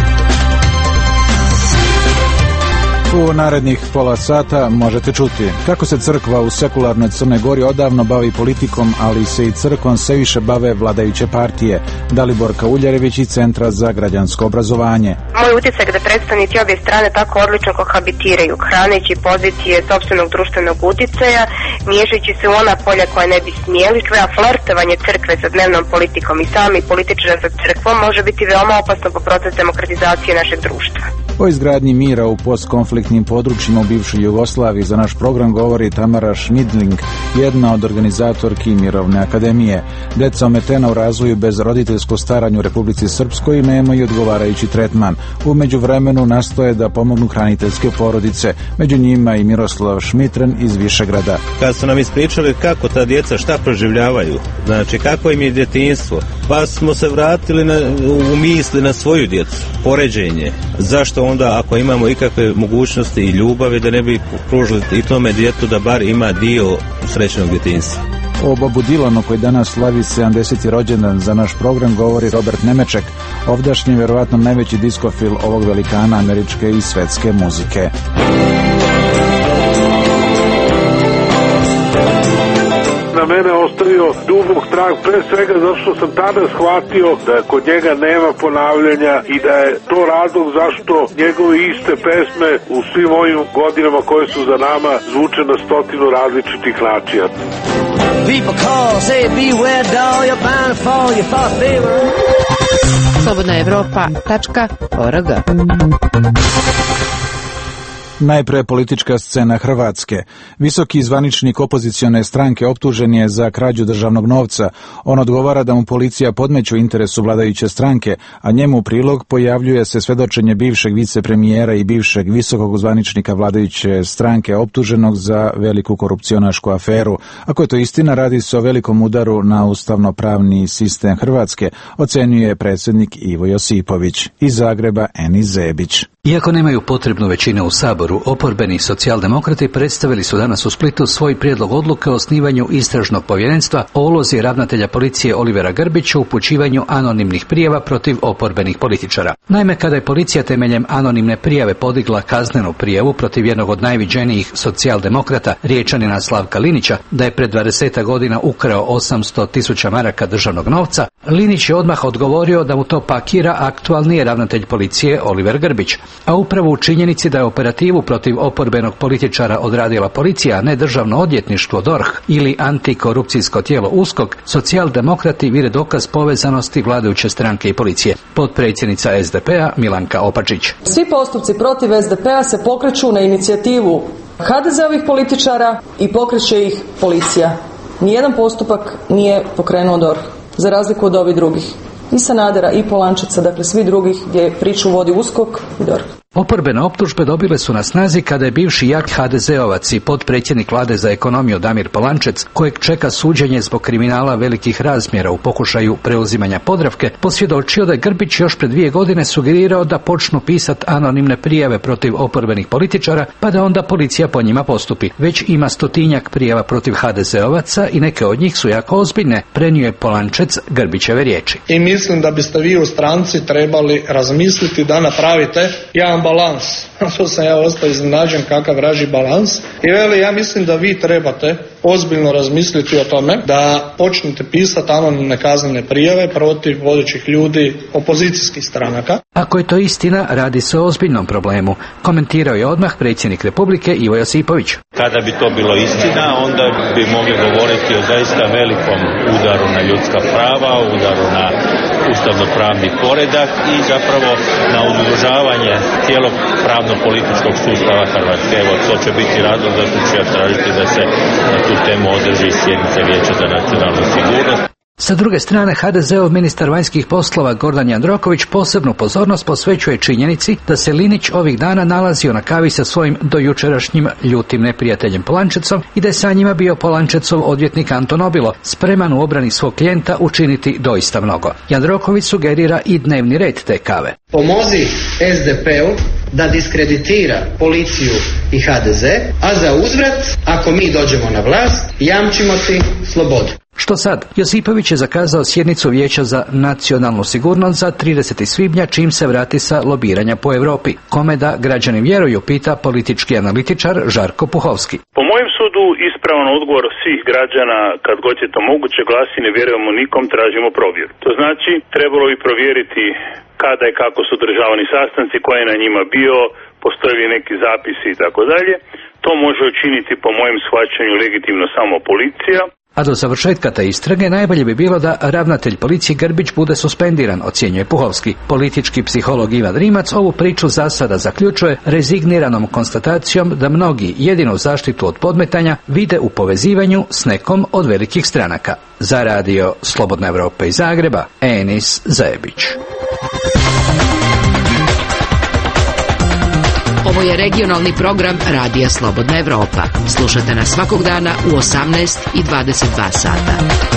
U narednih pola sata možete čuti kako se crkva u sekularnoj Crnoj Gori odavno bavi politikom, ali se i crkvom sve više bave vladajuće partije. Dalibor Kauljarević iz Centra za građansko obrazovanje. Moj utisak da predstavnici obje strane tako odlično kohabitiraju, hraneći pozicije sopstvenog društvenog uticaja, miješajući se u ona polja koja ne bi smjeli, tvoja flirtovanje crkve sa dnevnom politikom i sami političara sa crkvom može biti veoma opasno po proces demokratizacije našeg društva. O izgradnji mira u postkonfliktnim područjima u bivšoj Jugoslaviji za naš program govori Tamara Šmidling, jedna od organizatorki Mirovne akademije. Deca ometena u razvoju bez roditeljskog staranja u Republici Srpskoj nemaju odgovarajući tretman. U međuvremenu nastoje da pomognu hraniteljske porodice, među njima i Miroslav Šmitren iz Višegrada. Kad su nam ispričali kako ta djeca šta proživljavaju, znači kako im je djetinjstvo, pa smo se vratili na, u misli na svoju djecu, poređenje. Zašto onda ako imamo ikakve mogućnosti i ljubavi da ne bi pružili i tome djetu da bar ima dio srećnog djetinjstva. O Bobu Dilanu koji danas slavi sedamdeseti rođendan za naš program govori Robert Nemeček, ovdašnji vjerovatno najveći diskofil ovog velikana američke i svetske muzike. Na mene ostavio dubok trag, pre svega zato što sam tada shvatio da kod njega nema ponavljanja i da je to razlog zašto njegove iste pesme u svim ovim godinama koje su za nama zvuče na stotinu različitih načina. slobodna evropa tačka org. Najpre politička scena Hrvatske. Visoki zvaničnik opozicione stranke optužen je za krađu državnog novca. On odgovara da mu policija podmeće u interesu vladajuće stranke, a njemu u prilog pojavljuje se svedočenje bivšeg vicepremijera i bivšeg visokog zvaničnika vladajuće stranke optuženog za veliku korupcionašku aferu. Ako je to istina, radi se o velikom udaru na ustavno-pravni sistem Hrvatske, ocenjuje predsjednik Ivo Josipović. Iz Zagreba Eni Zebić. Iako nemaju potrebnu većinu u Saboru, oporbeni socijaldemokrati predstavili su danas u Splitu svoj prijedlog odluke o osnivanju istražnog povjerenstva o ulozi ravnatelja policije Olivera Grbića u upućivanju anonimnih prijava protiv oporbenih političara. Naime, kada je policija temeljem anonimne prijave podigla kaznenu prijavu protiv jednog od najviđenijih socijaldemokrata, Riječanina Slavka Linića, da je pred dvadeset godina ukrao osamsto tisuća maraka državnog novca, Linić je odmah odgovorio da mu to pakira aktualni ravnatelj policije Oliver Grbić. A upravo u činjenici da je operativu protiv oporbenog političara odradila policija, a ne državno odvjetništvo D O R H ili antikorupcijsko tijelo USKOK, socijaldemokrati vide dokaz povezanosti vladajuće stranke i policije. Potpredsjednica S D P-a Milanka Opačić. Svi postupci protiv S D P-a se pokreću na inicijativu H D Z-ovih političara i pokreće ih policija. Nijedan postupak nije pokrenuo D O R H, za razliku od ovih drugih. I Sanadera i Polančeca, dakle svi drugih gdje priču vodi USKOK i D O R H. Oporbene optužbe dobile su na snazi kada je bivši jak H D Z-ovac i potpredsjednik vlade za ekonomiju Damir Polančec, kojeg čeka suđenje zbog kriminala velikih razmjera u pokušaju preuzimanja Podravke, posvjedočio da je Grbić još pred dvije godine sugerirao da počnu pisati anonimne prijave protiv oporbenih političara, pa da onda policija po njima postupi. Već ima stotinjak prijava protiv H D Z-ovaca i neke od njih su jako ozbiljne, prenio je Polančec Grbićeve riječi. I mislim da biste vi u stranci trebali razmisliti da napravite jedan balans. To sam ja ostao iznenađen kakav vraži balans. I veli, ja mislim da vi trebate ozbiljno razmisliti o tome da počnete pisati anonimne kaznene prijave protiv vodećih ljudi opozicijskih stranaka. Ako je to istina, radi se o ozbiljnom problemu, komentirao je odmah predsjednik Republike Ivo Josipović. Kada bi to bilo istina, onda bi mogli govoriti o zaista velikom udaru na ljudska prava, udaru na ustavno-pravni poredak i zapravo na ugrožavanje cijelog pravno-političkog sustava Hrvatske. Evo, to će biti razlog zašto ću ja tražiti da se na tu temu održi sjednice Vijeća za nacionalnu sigurnost. Sa druge strane, H D Z-ov ministar vanjskih poslova Gordan Jandroković posebnu pozornost posvećuje činjenici da se Linić ovih dana nalazio na kavi sa svojim dojučerašnjim ljutim neprijateljem Polančecom i da je sa njima bio Polančecov odvjetnik Anton Obilo, spreman u obrani svog klijenta učiniti doista mnogo. Jandroković sugerira i dnevni red te kave. Pomozi S D P-u da diskreditira policiju i H D Z, a za uzvrat, ako mi dođemo na vlast, jamčimo ti slobodu. Što sad? Josipović je zakazao sjednicu Vijeća za nacionalnu sigurnost za tridesetog svibnja čim se vrati sa lobiranja po Europi. Kome da građani vjeruju, pita politički analitičar Žarko Puhovski. Po mojem sudu ispravan odgovor svih građana, kad god je to moguće, glasi ne vjerujemo nikom, tražimo provjeru. To znači trebalo bi provjeriti kada i kako su održavani sastanci, ko je na njima bio, postoje li neki zapisi i tako dalje. To može učiniti po mojem shvaćanju legitimno samo policija. A do završetka te istrage najbolje bi bilo da ravnatelj policije Grbić bude suspendiran, ocjenjuje Puhovski. Politički psiholog Ivan Rimac ovu priču za sada zaključuje rezigniranom konstatacijom da mnogi jedinu zaštitu od podmetanja vide u povezivanju s nekom od velikih stranaka. Za radio Slobodna Evropa iz Zagreba, Enis Zajebić. Ovo je regionalni program Radija Slobodna Evropa. Slušate nas svakog dana u osamnaest i dvadeset dva sata.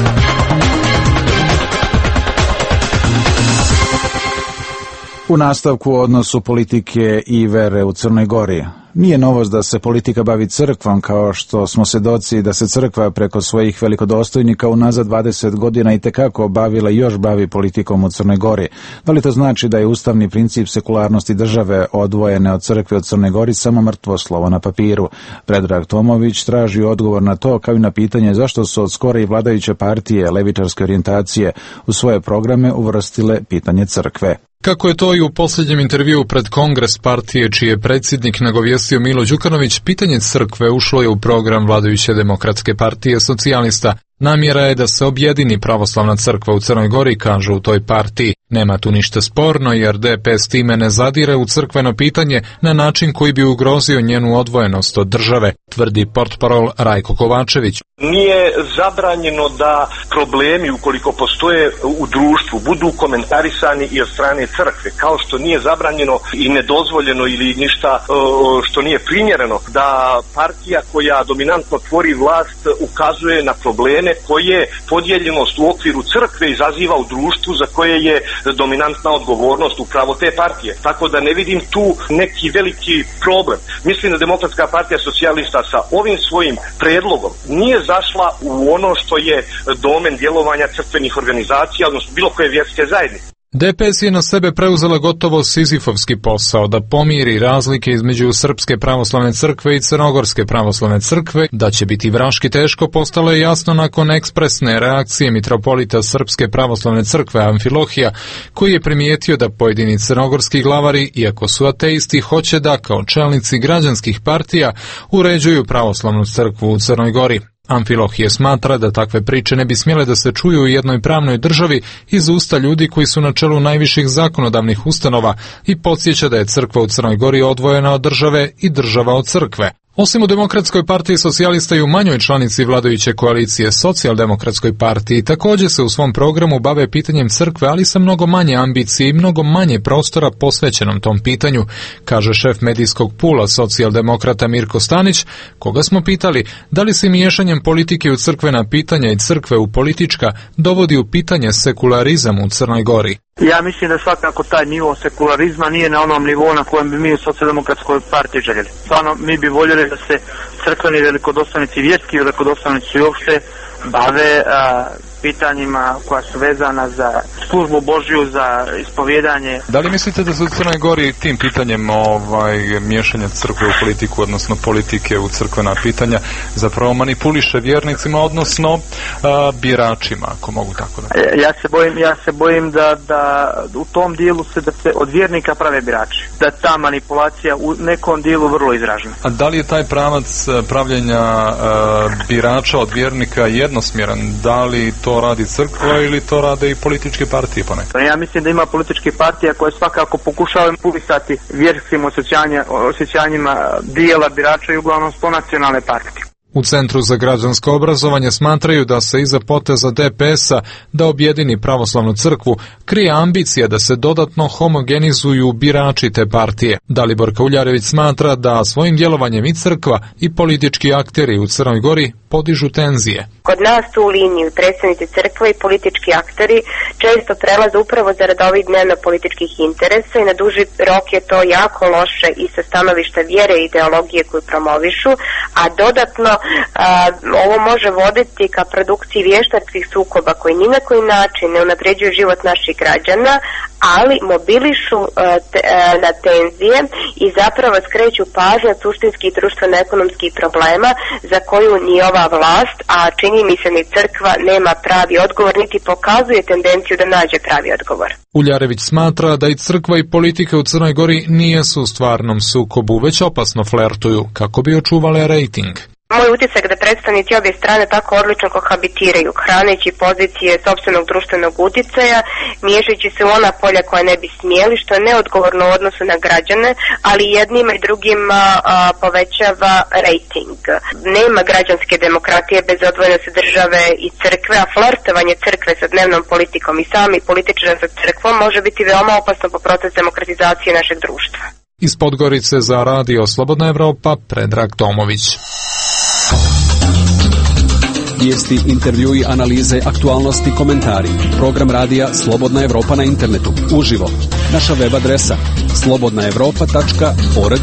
U nastavku o odnosu politike i vere u Crnoj Gori. Nije novost da se politika bavi crkvom, kao što smo svedoci da se crkva preko svojih velikodostojnika unazad dvadeset godina itekako bavila i još bavi politikom u Crnoj Gori. Da li to znači da je ustavni princip sekularnosti države odvojene od crkve u Crnoj Gori samo mrtvo slovo na papiru? Predrag Tomović traži odgovor na to, kao i na pitanje zašto su od skore i vladajuće partije levičarske orijentacije u svoje programe uvrstile pitanje crkve. Kako je to i u posljednjem intervjuu pred Kongres partije, čiji je predsjednik nagovijestio Milo Đukanović, pitanje crkve ušlo je u program vladajuće demokratske partije socijalista. Namjera je da se objedini pravoslavna crkva u Crnoj Gori, kažu u toj partiji. Nema tu ništa sporno jer D P S time ne zadire u crkveno pitanje na način koji bi ugrozio njenu odvojenost od države, tvrdi portparol Rajko Kovačević. Nije zabranjeno da problemi, ukoliko postoje u društvu, budu komentarisani i od strane crkve, kao što nije zabranjeno i nedozvoljeno ili ništa što nije primjereno da partija koja dominantno tvori vlast ukazuje na probleme koje podijeljenost u okviru crkve izaziva u društvu za koje je dominantna odgovornost upravo te partije. Tako da ne vidim tu neki veliki problem. Mislim da Demokratska partija socijalista sa ovim svojim predlogom nije zašla u ono što je domen djelovanja crkvenih organizacija, odnosno bilo koje vjerske zajednice. D P S je na sebe preuzela gotovo sizifovski posao da pomiri razlike između Srpske pravoslavne crkve i Crnogorske pravoslavne crkve. Da će biti vraški teško postalo je jasno nakon ekspresne reakcije mitropolita Srpske pravoslavne crkve Amfilohija, koji je primijetio da pojedini crnogorski glavari, iako su ateisti, hoće da kao čelnici građanskih partija uređuju pravoslavnu crkvu u Crnoj Gori. Amfilohije smatra da takve priče ne bi smjele da se čuju u jednoj pravnoj državi iz usta ljudi koji su na čelu najviših zakonodavnih ustanova i podsjeća da je crkva u Crnoj Gori odvojena od države i država od crkve. Osim u Demokratskoj partiji socijalista i u manjoj članici vladajuće koalicije Socijaldemokratskoj partiji također se u svom programu bave pitanjem crkve, ali sa mnogo manje ambicije i mnogo manje prostora posvećenom tom pitanju, kaže šef medijskog pula socijaldemokrata Mirko Stanić, koga smo pitali da li se miješanjem politike u crkvena pitanja i crkve u politička dovodi u pitanje sekularizam u Crnoj Gori. Ja mislim da svakako taj nivo sekularizma nije na onom nivou na kojem bi mi u Socijaldemokratskoj partiji željeli. Stvarno, mi bi voljeli da se crkveni velikodostojnici, vjerski velikodostojnici uopšte bave a, pitanjima koja su vezana za službu Božju, za ispovjedanje. Da li mislite da se u Crnoj Gori tim pitanjem ovaj, miješanja crkve u politiku, odnosno politike u crkvena pitanja, zapravo manipuliše vjernicima, odnosno a, biračima, ako mogu tako da? Ja se bojim, ja se bojim da, da u tom dijelu se da se od vjernika prave birači. Da ta manipulacija u nekom dijelu vrlo izražena. A da li je taj pravac pravljenja a, birača od vjernika jednosmjeran? Da li to radi crkva ili to rade i političke partije ponekad? Ja mislim da ima političke partija koje svakako pokušavaju pulisati vjerskim osjećanja, osjećanjima dijela birača i uglavnom sto nacionalne partije. U Centru za građansko obrazovanje smatraju da se iza poteza D P S-a da objedini pravoslavnu crkvu krije ambicija da se dodatno homogenizuju birači te partije. Dalibor Kauljarević smatra da svojim djelovanjem i crkva i politički akteri u Crnoj Gori podižu tenzije. Kod nas tu liniju predstavnici crkve i politički akteri često prelaze upravo zarad ovih dnevno političkih interesa i na duži rok je to jako loše i sa stanovišta vjere i ideologije koju promovišu, a dodatno a, ovo može voditi ka produkciji vještačkih sukoba koji ni na koji način ne unapređuju život naših građana, ali mobilišu a, te, a, na tenzije i zapravo skreću pažnju od suštinskih društveno-ekonomskih problema za koju ni ova vlast, a čini mi se ni crkva, nema pravi odgovor, niti pokazuje tendenciju da nađe pravi odgovor. Uljarević smatra da i crkva i politika u Crnoj Gori nijesu u stvarnom sukobu, već opasno flertuju kako bi očuvale rejting. Moj utisak da predstavnici obje strane tako odlično kohabitiraju, hraneći pozicije sopstvenog društvenog uticaja, miješajući se u ona polja koja ne bi smjeli, što je neodgovorno u odnosu na građane, ali jednima i drugima a, povećava rejting. Nema građanske demokratije bez odvojenosti države i crkve, a flertovanje crkve sa dnevnom politikom i sami političara sa crkvom može biti veoma opasno po proces demokratizacije našeg društva. Iz Podgorice za Radio Slobodna Evropa, Predrag Tomović. Vijesti, intervjui, analize, aktualnosti, komentari. Program radija Slobodna Evropa na internetu. Uživo. Naša web adresa slobodna evropa tačka org.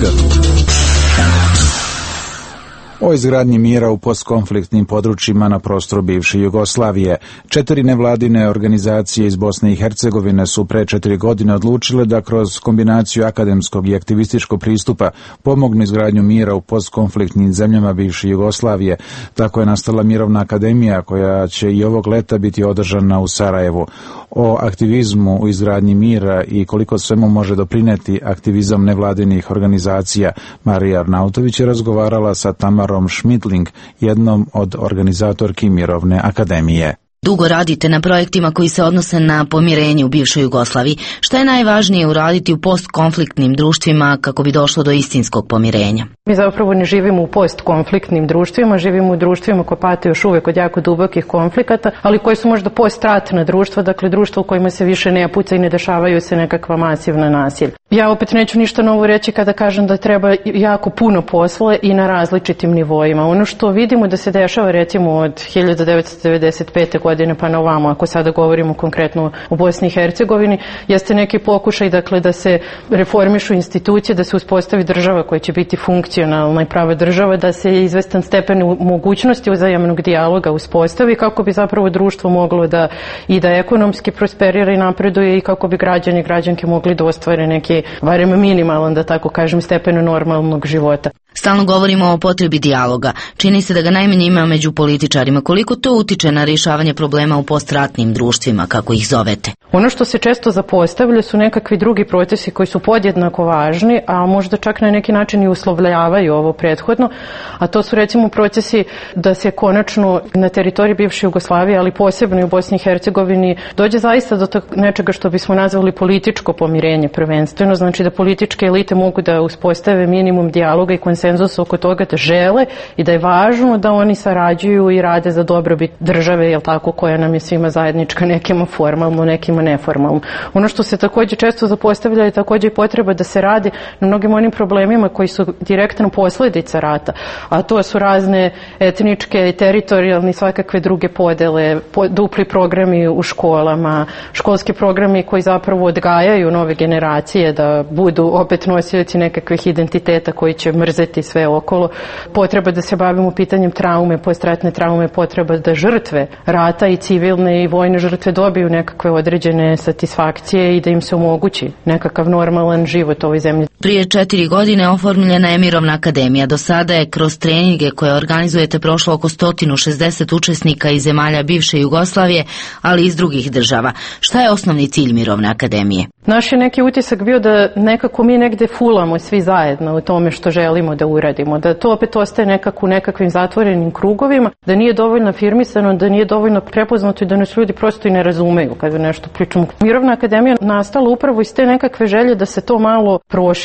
O izgradnji mira u postkonfliktnim područjima na prostoru bivše Jugoslavije. Četiri nevladine organizacije iz Bosne i Hercegovine su pre četiri godine odlučile da kroz kombinaciju akademskog i aktivističkog pristupa pomognu izgradnju mira u postkonfliktnim zemljama bivše Jugoslavije. Tako je nastala Mirovna akademija koja će i ovog leta biti održana u Sarajevu. O aktivizmu u izgradnji mira i koliko svemu može doprineti aktivizam nevladinih organizacija, Marija Arnautović je razgovarala sa Tamarom Šmitling, jednom od organizatorki Mirovne akademije. Dugo radite na projektima koji se odnose na pomirenje u bivšoj Jugoslaviji. Šta je najvažnije uraditi u postkonfliktnim društvima kako bi došlo do istinskog pomirenja? Mi zapravo ne živimo u postkonfliktnim društvima, živimo u društvima koje pate još uvek od jako dubokih konflikata, ali koji su možda postratna društva, dakle društva u kojima se više ne puca i ne dešavaju se nekakva masivna nasilja. Ja opet neću ništa novo reći kada kažem da treba jako puno posla i na različitim nivoima. Ono što vidimo da se dešava recimo od hiljadu devetsto devedeset pete godine pa na ovamo, ako sada govorimo konkretno o Bosni i Hercegovini, jeste neki pokušaj dakle da se reformišu institucije, da se uspostavi država koja će biti funkcionalna i prava država, da se izvestan stepen mogućnosti uzajamnog dijaloga uspostavi kako bi zapravo društvo moglo da i da ekonomski prosperira i napreduje i kako bi građani i građanke mogli da ostvare neki, barem minimalan, da tako kažem, stepen normalnog života. Stalno govorimo o potrebi dijaloga. Čini se da ga najmanje ima među političarima. Koliko to utiče na rješavanje problema u postratnim društvima, kako ih zovete? Ono što se često zapostavlja su nekakvi drugi procesi koji su podjednako važni, a možda čak na neki način i uslovljavaju ovo prethodno, a to su recimo procesi da se konačno na teritoriji bivše Jugoslavije, ali posebno i u Bosni i Hercegovini, dođe zaista do nečega što bismo nazvali političko pomirenje prvenstveno, znači da političke elite mogu da uspostave minimum dijaloga i konsenzus oko toga da žele i da je važno da oni sarađuju i rade za dobrobit države, jel tako, koja nam je svima zajednička, nekima formalno, nekima neformalno. Ono što se također često zapostavlja je također i potreba da se radi na mnogim onim problemima koji su direktno posljedica rata, a to su razne etničke, teritorijalne i svakakve druge podele, dupli programi u školama, školski programi koji zapravo odgajaju nove generacije da budu opet nosioci nekakvih identiteta koji će mrzeti sve okolo. Potreba da se bavimo pitanjem traume, postratne traume, potreba da žrtve rata i civilne i vojne žrtve dobiju nekakve određene satisfakcije i da im se omogući nekakav normalan život u ovoj zemlji. Prije četiri godine oformljena je Mirovna akademija. Do sada je kroz treninge koje organizujete prošlo oko sto šezdeset učesnika iz zemalja bivše Jugoslavije, ali i iz drugih država. Šta je osnovni cilj Mirovne akademije? Naš je neki utisak bio da nekako mi negde fulamo svi zajedno u tome što želimo da uradimo, da to opet ostaje nekako u nekakvim zatvorenim krugovima, da nije dovoljno afirmisano, da nije dovoljno prepoznato i da nas ljudi prosto i ne razumeju kada nešto pričamo. Mirovna akademija nastala upravo iz te nekakve želje da se to malo proširi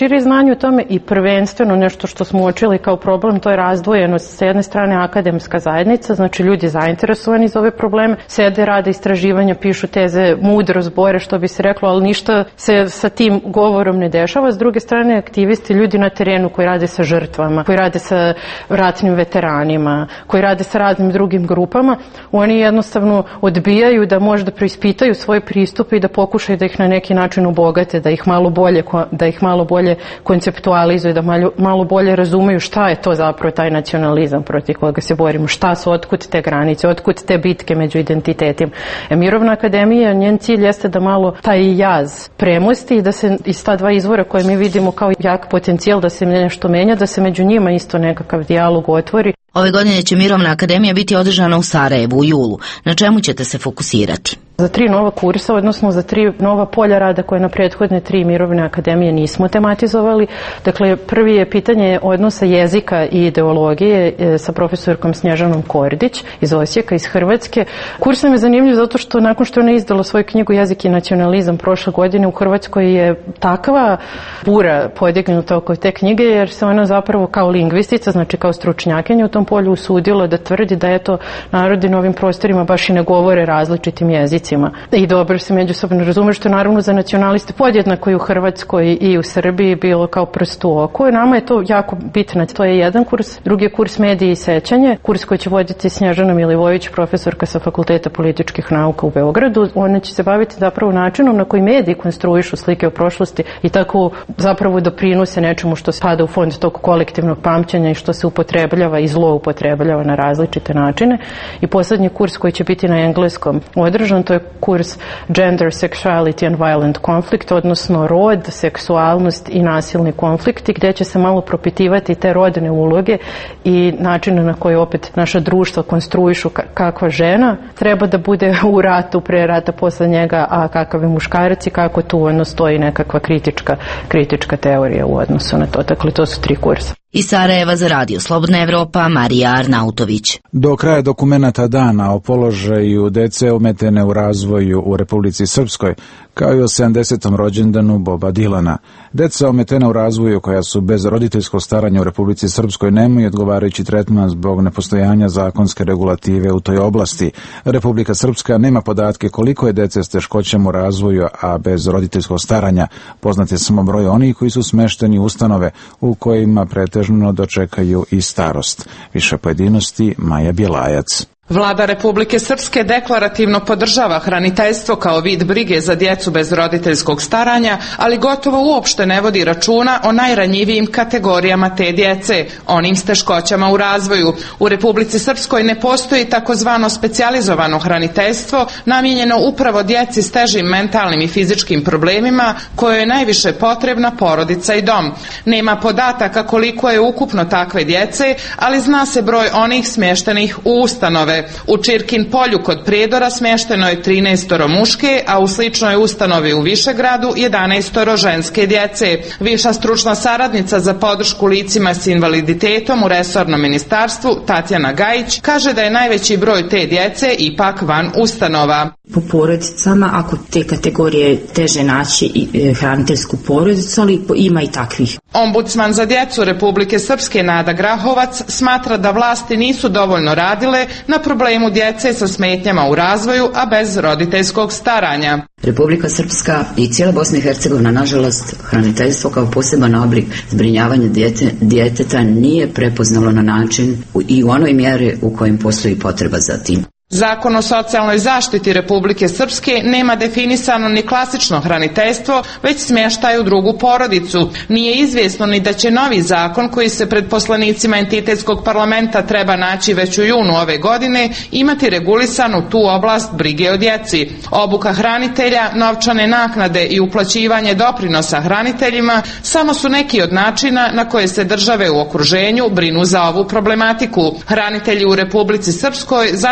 širi znanje o tome i prvenstveno nešto što smo uočili kao problem, to je razdvojenost sa jedne strane akademska zajednica, znači ljudi zainteresovani za ove probleme, sede, rade istraživanja, pišu teze, mudro zbore, što bi se reklo, ali ništa se sa tim govorom ne dešava. S druge strane, aktivisti, ljudi na terenu koji rade sa žrtvama, koji rade sa ratnim veteranima, koji rade sa raznim drugim grupama, oni jednostavno odbijaju da možda preispitaju svoje pristupe i da pokušaju da ih na neki način obogate, da ih malo bolje, da ih malo bolje konceptualizuju, da malo, malo bolje razumeju šta je to zapravo taj nacionalizam protiv koga se borimo, šta su, otkud te granice, otkud te bitke među identitetima. E, Mirovna akademija, njen cilj jeste da malo taj jaz premosti i da se iz ta dva izvora koje mi vidimo kao jak potencijal da se nešto menja, da se među njima isto nekakav dijalog otvori. Ove godine će Mirovna akademija biti održana u Sarajevu u julu. Na čemu ćete se fokusirati? Za tri nova kursa, odnosno za tri nova polja rada koje na prethodne tri Mirovne akademije nismo tematizovali. Dakle, prvi je pitanje odnosa jezika i ideologije sa profesorkom Snježanom Kordić iz Osijeka, iz Hrvatske. Kurs nam je zanimljiv zato što nakon što ona izdala svoju knjigu Jezik i nacionalizam prošle godine, u Hrvatskoj je takva bura podignuta oko te knjige, jer se ona zapravo kao lingvistica, znači kao stručnjakinja u tom polju usudila da tvrdi da eto narodi na ovim prostorima baš i ne govore različitim jezicima i dobro se međusobno razume, što naravno za nacionaliste podjednako i u Hrvatskoj i u Srbiji bilo kao prst u oko. Nama je to jako bitno. To je jedan kurs, drugi je kurs mediji i sećanje, kurs koji će voditi Snježana Milivojević, profesorka sa Fakulteta političkih nauka u Beogradu. Ona će se baviti zapravo načinom na koji mediji konstruišu slike o prošlosti i tako zapravo doprinose nečemu što spada u fond tog kolektivnog pamćenja i što se upotrebljava i zloupotrebljava na različite načine. I poslednji kurs koji će biti na engleskom održan, to je kurs Gender, Sexuality and Violent Conflict, odnosno rod, seksualnost i nasilni konflikti, gdje će se malo propitivati te rodne uloge i načine na koje opet naša društva konstruišu kakva žena treba da bude u ratu, pre rata, posle njega, a kakav je muškarac i kako tu ono stoji nekakva kritička, kritička teorija u odnosu na to. Dakle, to su tri kursa. Iz Sarajeva za Radio Slobodna Evropa, Marija Arnautović. Do kraja dokumenata dana o položaju dece ometene u razvoju u Republici Srpskoj, kao i o sedamdesetom rođendanu Boba Dilana. Deca ometena u razvoju koja su bez roditeljskog staranja u Republici Srpskoj nemaju odgovarajući tretman zbog nepostojanja zakonske regulative u toj oblasti. Republika Srpska nema podatke koliko je dece s teškoćama u razvoju, a bez roditeljskog staranja. Poznat je samo broj onih koji su smešteni u ustanove u kojima pretežno dočekaju i starost. Više pojedinosti Maja Bjelajac. Vlada Republike Srpske deklarativno podržava hraniteljstvo kao vid brige za djecu bez roditeljskog staranja, ali gotovo uopšte ne vodi računa o najranjivijim kategorijama te djece, onim s teškoćama u razvoju. U Republici Srpskoj ne postoji takozvano specijalizovano hraniteljstvo namijenjeno upravo djeci s težim mentalnim i fizičkim problemima, kojoj je najviše potrebna porodica i dom. Nema podataka koliko je ukupno takve djece, ali zna se broj onih smještenih u ustanove. U Čirkin polju kod Prijedora smješteno je trinaestoro muške, a u sličnoj ustanovi u Višegradu jedanaestoro ženske djece. Viša stručna saradnica za podršku licima s invaliditetom u resornom ministarstvu, Tatjana Gajić, kaže da je najveći broj te djece ipak van ustanova. Po porodicama, ako te kategorije teže naći i hraniteljsku porodicu, ali ima i takvih. Ombudsman za djecu Republike Srpske Nada Grahovac smatra da vlasti nisu dovoljno radile na problemu djece sa smetnjama u razvoju, a bez roditeljskog staranja. Republika Srpska i cijela Bosna i Hercegovina, nažalost, hraniteljstvo kao poseban oblik zbrinjavanja djete, djeteta nije prepoznalo na način i u onoj mjeri u kojem postoji potreba za tim. Zakon o socijalnoj zaštiti Republike Srpske nema definisano ni klasično hraniteljstvo, već smještaj u drugu porodicu. Nije izvjesno ni da će novi zakon, koji se pred poslanicima entitetskog parlamenta treba naći već u junu ove godine, imati regulisanu tu oblast brige o djeci. Obuka hranitelja, novčane naknade i uplaćivanje doprinosa hraniteljima samo su neki od načina na koje se države u okruženju brinu za ovu problematiku. Hranitelji u Republici Srpskoj zato se te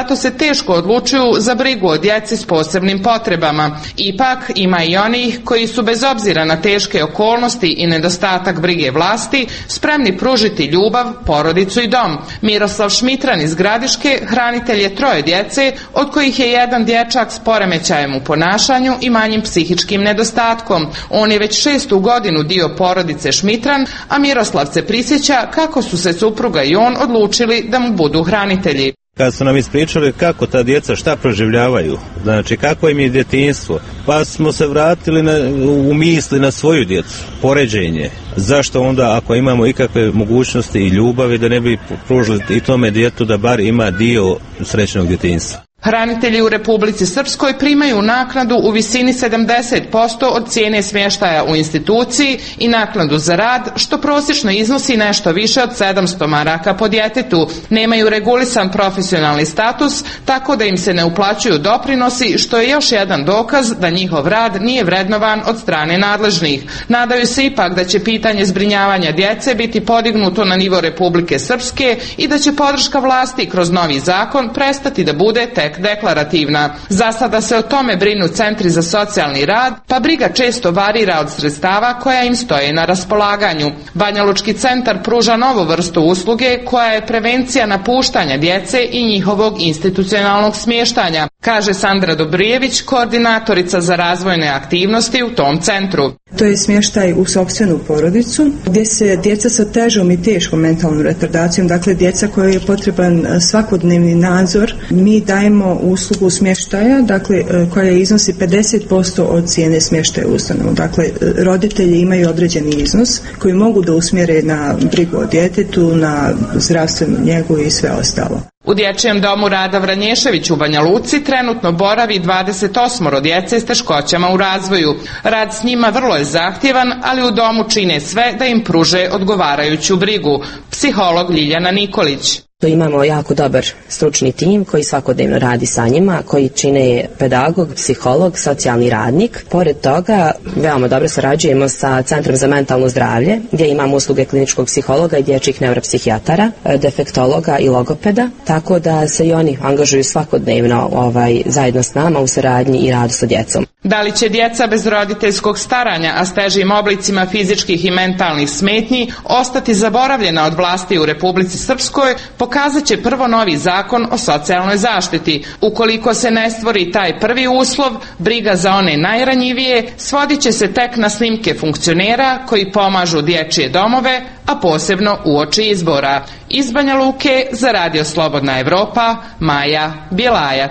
teško odlučuju za brigu o djeci s posebnim potrebama. Ipak ima i onih koji su bez obzira na teške okolnosti i nedostatak brige vlasti spremni pružiti ljubav, porodicu i dom. Miroslav Šmitran iz Gradiške hranitelj je troje djece, od kojih je jedan dječak s poremećajem u ponašanju i manjim psihičkim nedostatkom. On je već šestu godinu dio porodice Šmitran, a Miroslav se prisjeća kako su se supruga i on odlučili da mu budu hranitelji. Kad su nam ispričali kako ta djeca šta proživljavaju, znači kako im je djetinjstvo, pa smo se vratili na, u misli na svoju djecu, poređenje. Zašto onda ako imamo ikakve mogućnosti i ljubavi da ne bi pružili i tome djetu da bar ima dio srećnog djetinjstva? Hranitelji u Republici Srpskoj primaju naknadu u visini sedamdeset posto od cijene smještaja u instituciji i naknadu za rad, što prosječno iznosi nešto više od sedamsto maraka po djetetu. Nemaju regulisan profesionalni status, tako da im se ne uplaćuju doprinosi, što je još jedan dokaz da njihov rad nije vrednovan od strane nadležnih. Nadaju se ipak da će pitanje zbrinjavanja djece biti podignuto na nivo Republike Srpske i da će podrška vlasti kroz novi zakon prestati da bude tek deklarativna. Za sada se o tome brinu centri za socijalni rad, pa briga često varira od sredstava koja im stoje na raspolaganju. Banjalučki centar pruža novu vrstu usluge koja je prevencija napuštanja djece i njihovog institucionalnog smještanja, kaže Sandra Dobrijević, koordinatorica za razvojne aktivnosti u tom centru. To je smještaj u sopstvenu porodicu, gdje se djeca sa težom i teškom mentalnom retardacijom, dakle djeca koja je potreban svakodnevni nadzor, mi dajemo uslugu smještaja, dakle koja iznosi pedeset posto od cijene smještaja u ustanovu. Dakle, roditelji imaju određeni iznos koji mogu da usmjere na brigu o djetetu, na zdravstvenu njegu i sve ostalo. U dječjem domu Rada Vranješević u Banja Luci trenutno boravi dvadeset osam djece s teškoćama u razvoju. Rad s njima vrlo je zahtjevan, ali u domu čine sve da im pruže odgovarajuću brigu. Psiholog Ljiljana Nikolić. Imamo jako dobar stručni tim koji svakodnevno radi sa njima, koji čine pedagog, psiholog, socijalni radnik. Pored toga, veoma dobro sarađujemo sa Centrom za mentalno zdravlje, gdje imamo usluge kliničkog psihologa i dječjih neuropsihijatara, defektologa i logopeda, tako da se i oni angažuju svakodnevno ovaj, zajedno s nama u saradnji i radu sa djecom. Da li će djeca bez roditeljskog staranja, a s težim oblicima fizičkih i mentalnih smetnji, ostati zaboravljena od vlasti u Republici Srpskoj, pokazat će prvo novi zakon o socijalnoj zaštiti. Ukoliko se ne stvori taj prvi uslov, briga za one najranjivije svodit će se tek na snimke funkcionera koji pomažu dječje domove, a posebno uoči izbora. Iz Banja Luke za Radio Slobodna Evropa, Maja Bjelajac.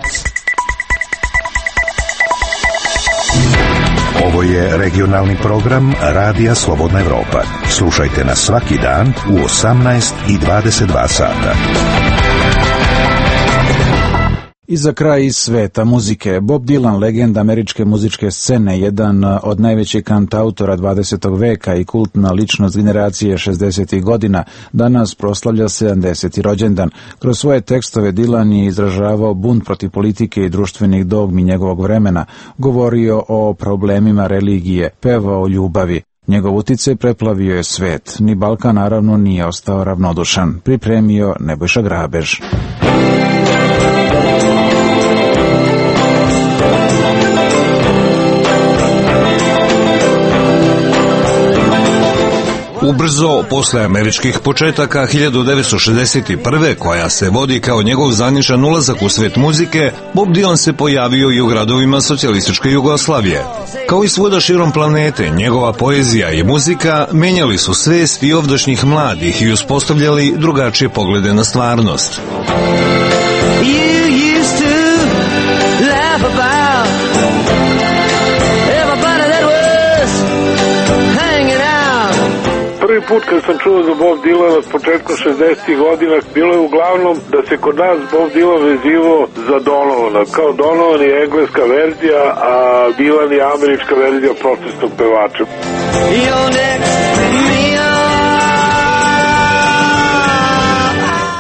Ovo je regionalni program Radija Slobodna Evropa. Slušajte nas svaki dan u osamnaest i dvadeset dva sata. I za kraj iz sveta muzike, Bob Dylan, legenda američke muzičke scene, jedan od najvećih kantautora dvadesetog veka i kultna ličnost generacije šezdesetih godina, danas proslavlja sedamdeseti rođendan. Kroz svoje tekstove Dylan je izražavao bunt protiv politike i društvenih dogmi njegovog vremena, govorio o problemima religije, pevao o ljubavi. Njegov uticaj preplavio je svet, ni Balkan naravno nije ostao ravnodušan. Pripremio Nebojša Grabež. Ubrzo, posle američkih početaka hiljadu devetsto šezdeset prve, koja se vodi kao njegov zvaničan ulazak u svet muzike, Bob Dylan se pojavio i u gradovima socijalističke Jugoslavije. Kao i svuda širom planete, njegova poezija i muzika menjali su svest i ovdašnjih mladih i uspostavljali drugačije poglede na stvarnost. Prvi put kad sam čuo za Bob Dylana s početkom šezdesetih godina, bilo je uglavnom da se kod nas Bob Dylan vezivao za Donovana. Kao Donovan je engleska verzija, a Dylan je američka verzija protestnog pevača.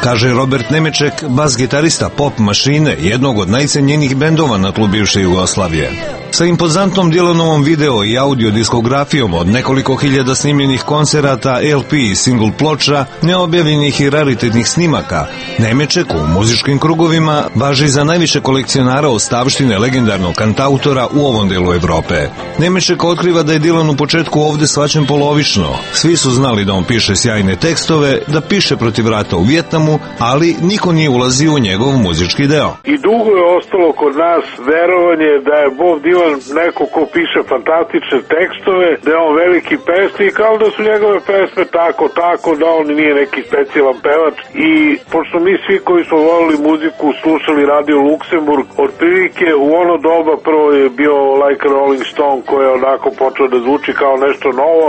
kaže Robert Nemeček, bas-gitarista Pop Mašine, jednog od najcenjenijih bendova na tlu bivše Jugoslavije. Sa impozantnom Dylanovom video i audio diskografijom od nekoliko hiljada snimljenih koncerata, L P i single ploča, neobjavljenih i raritetnih snimaka, Nemeček u muzičkim krugovima važi za najviše kolekcionara ostavštine legendarnog kantautora u ovom delu Evrope. Nemeček otkriva da je Dylan u početku ovde shvaćen polovično. Svi su znali da on piše sjajne tekstove, da piše protiv rata u Vijetnamu, ali niko nije ulazio u njegov muzički deo. I dugo je ostalo kod nas verovanje da je Bob Dylan neko ko piše fantastične tekstove, da je on veliki pesnik, kao da su njegove pesme tako, tako, da on nije neki specijalan pevač. I pošto mi svi koji smo volili muziku slušali Radio Luksemburg, otprilike u ono doba prvo je bio Like a Rolling Stone koji je onako počeo da zvuči kao nešto novo.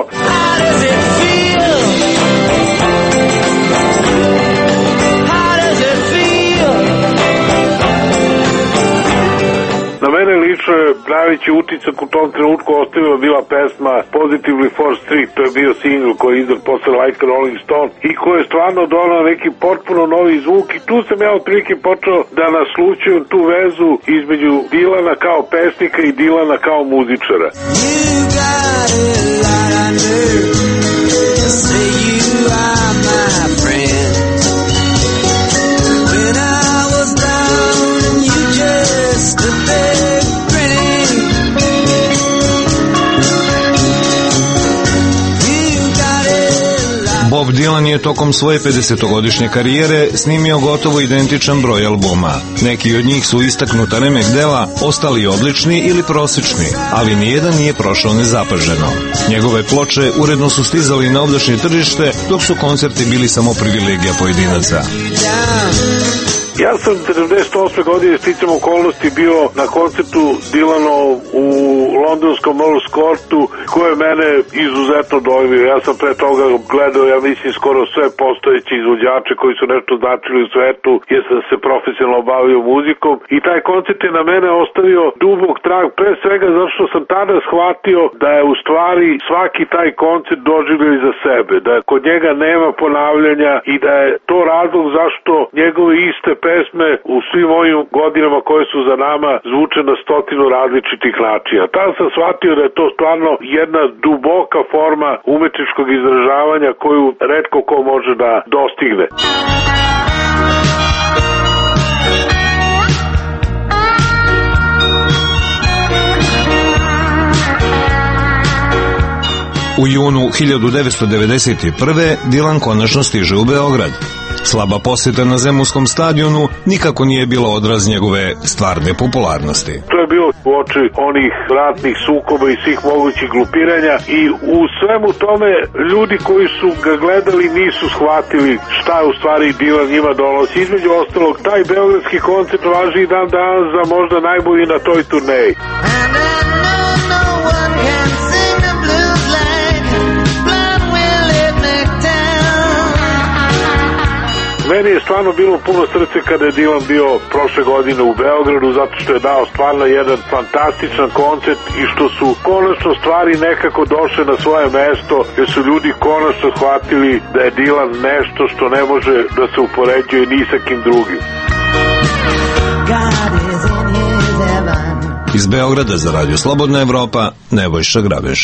Na mene lično je najveći utisak u tom trenutku ostavila bila pesma Positively for Street, to je bio single koji je izdan posle Like a Rolling Stone i koji je stvarno donao neki potpuno novi zvuk i tu sam ja otprilike počeo da naslućujem tu vezu između Dylana kao pesnika i Dylana kao muzičara. You got a lot of nerve to say you are my friend. When I was down and you just stood there. Bob Dylan je tokom svoje pedesetogodišnje karijere snimio gotovo identičan broj albuma. Neki od njih su istaknuta remek dela, ostali odlični ili prosječni, ali nijedan nije prošao nezapaženo. Njegove ploče uredno su stizali na ovdašnje tržište, dok su koncerti bili samo privilegija pojedinaca. Ja sam sedamdeset osme godine sticam okolnosti bio na koncertu Dylanov u londonskom Earls Courtu koji je mene izuzetno dojmio. Ja sam pre toga gledao, ja mislim, skoro sve postojeće izvođače koji su nešto značili u svetu jer sam se profesionalno bavio muzikom i taj koncert je na mene ostavio dubok trag, pre svega zato što sam tada shvatio da je u stvari svaki taj koncert doživio iza sebe, da kod njega nema ponavljanja i da je to razlog zašto njegove iste pesme u svim ovim godinama koje su za nama zvuče na stotinu različitih načina. Tada sam shvatio da je to stvarno jedna duboka forma umetničkog izražavanja koju retko ko može da dostigne. U junu hiljadu devetsto devedeset prve. Dylan konačno stiže u Beograd. Slaba posjeta na Zemunskom stadionu nikako nije bilo odraz njegove stvarne popularnosti. To je bilo u oči onih ratnih sukoba i svih mogućih glupiranja i u svemu tome ljudi koji su ga gledali nisu shvatili šta je u stvari Dylan njima donosi. Između ostalog, taj beogradski koncert važi i dan danas za možda najbolji na toj turneji. Meni je stvarno bilo puno srce kada je Dylan bio prošle godine u Beogradu zato što je dao stvarno jedan fantastičan koncert i što su konačno stvari nekako došle na svoje mesto jer su ljudi konačno shvatili da je Dylan nešto što ne može da se upoređuje ni sa kim drugim. Iz Beograda za Radio Slobodna Evropa, Nebojša Grabeš.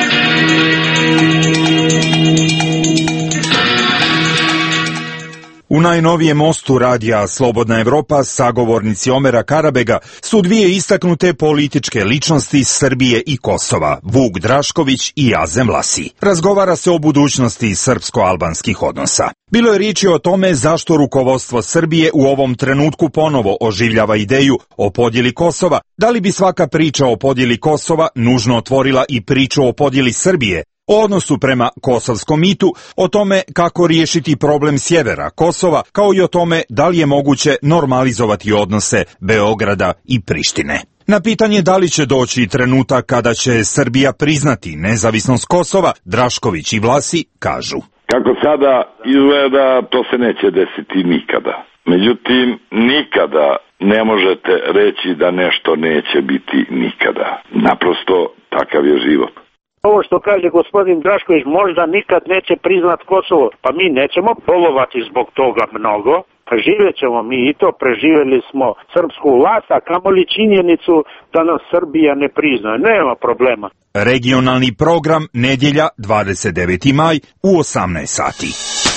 U najnovijem mostu radija Slobodna Evropa sagovornici Omera Karabega su dvije istaknute političke ličnosti Srbije i Kosova, Vuk Drašković i Azem Vlasi. Razgovara se o budućnosti srpsko-albanskih odnosa. Bilo je riječi o tome zašto rukovodstvo Srbije u ovom trenutku ponovo oživljava ideju o podjeli Kosova, da li bi svaka priča o podjeli Kosova nužno otvorila i priču o podjeli Srbije, o odnosu prema kosovskom mitu, o tome kako riješiti problem sjevera Kosova, kao i o tome da li je moguće normalizovati odnose Beograda i Prištine. Na pitanje da li će doći trenutak kada će Srbija priznati nezavisnost Kosova, Drašković i Vlasi kažu: kako sada izgleda, to se neće desiti nikada. Međutim, nikada ne možete reći da nešto neće biti nikada. Naprosto, takav je život. Ovo što kaže gospodin Drašković, možda nikad neće priznat Kosovo, pa mi nećemo bolovati zbog toga mnogo. Preživjet ćemo mi i to, preživjeli smo srpsku vlast, a kamoli činjenicu da nas Srbija ne priznaje. Nema problema. Regionalni program nedjelja dvadeset deveti maj u osamnaest sati.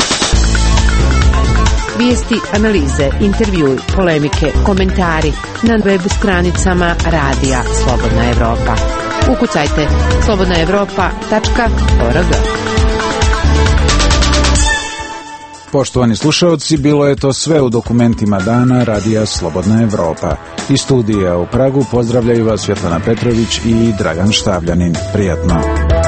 Vijesti, analize, intervjui, polemike, komentari na web stranicama Radija Slobodna Evropa. Ukucajte slobodna evropa tačka org. Poštovani slušalci, bilo je to sve u dokumentima dana Radija Slobodna Evropa. Iz studija u Pragu pozdravljaju vas Svjetlana Petrović i Dragan Štavljanin. Prijatno.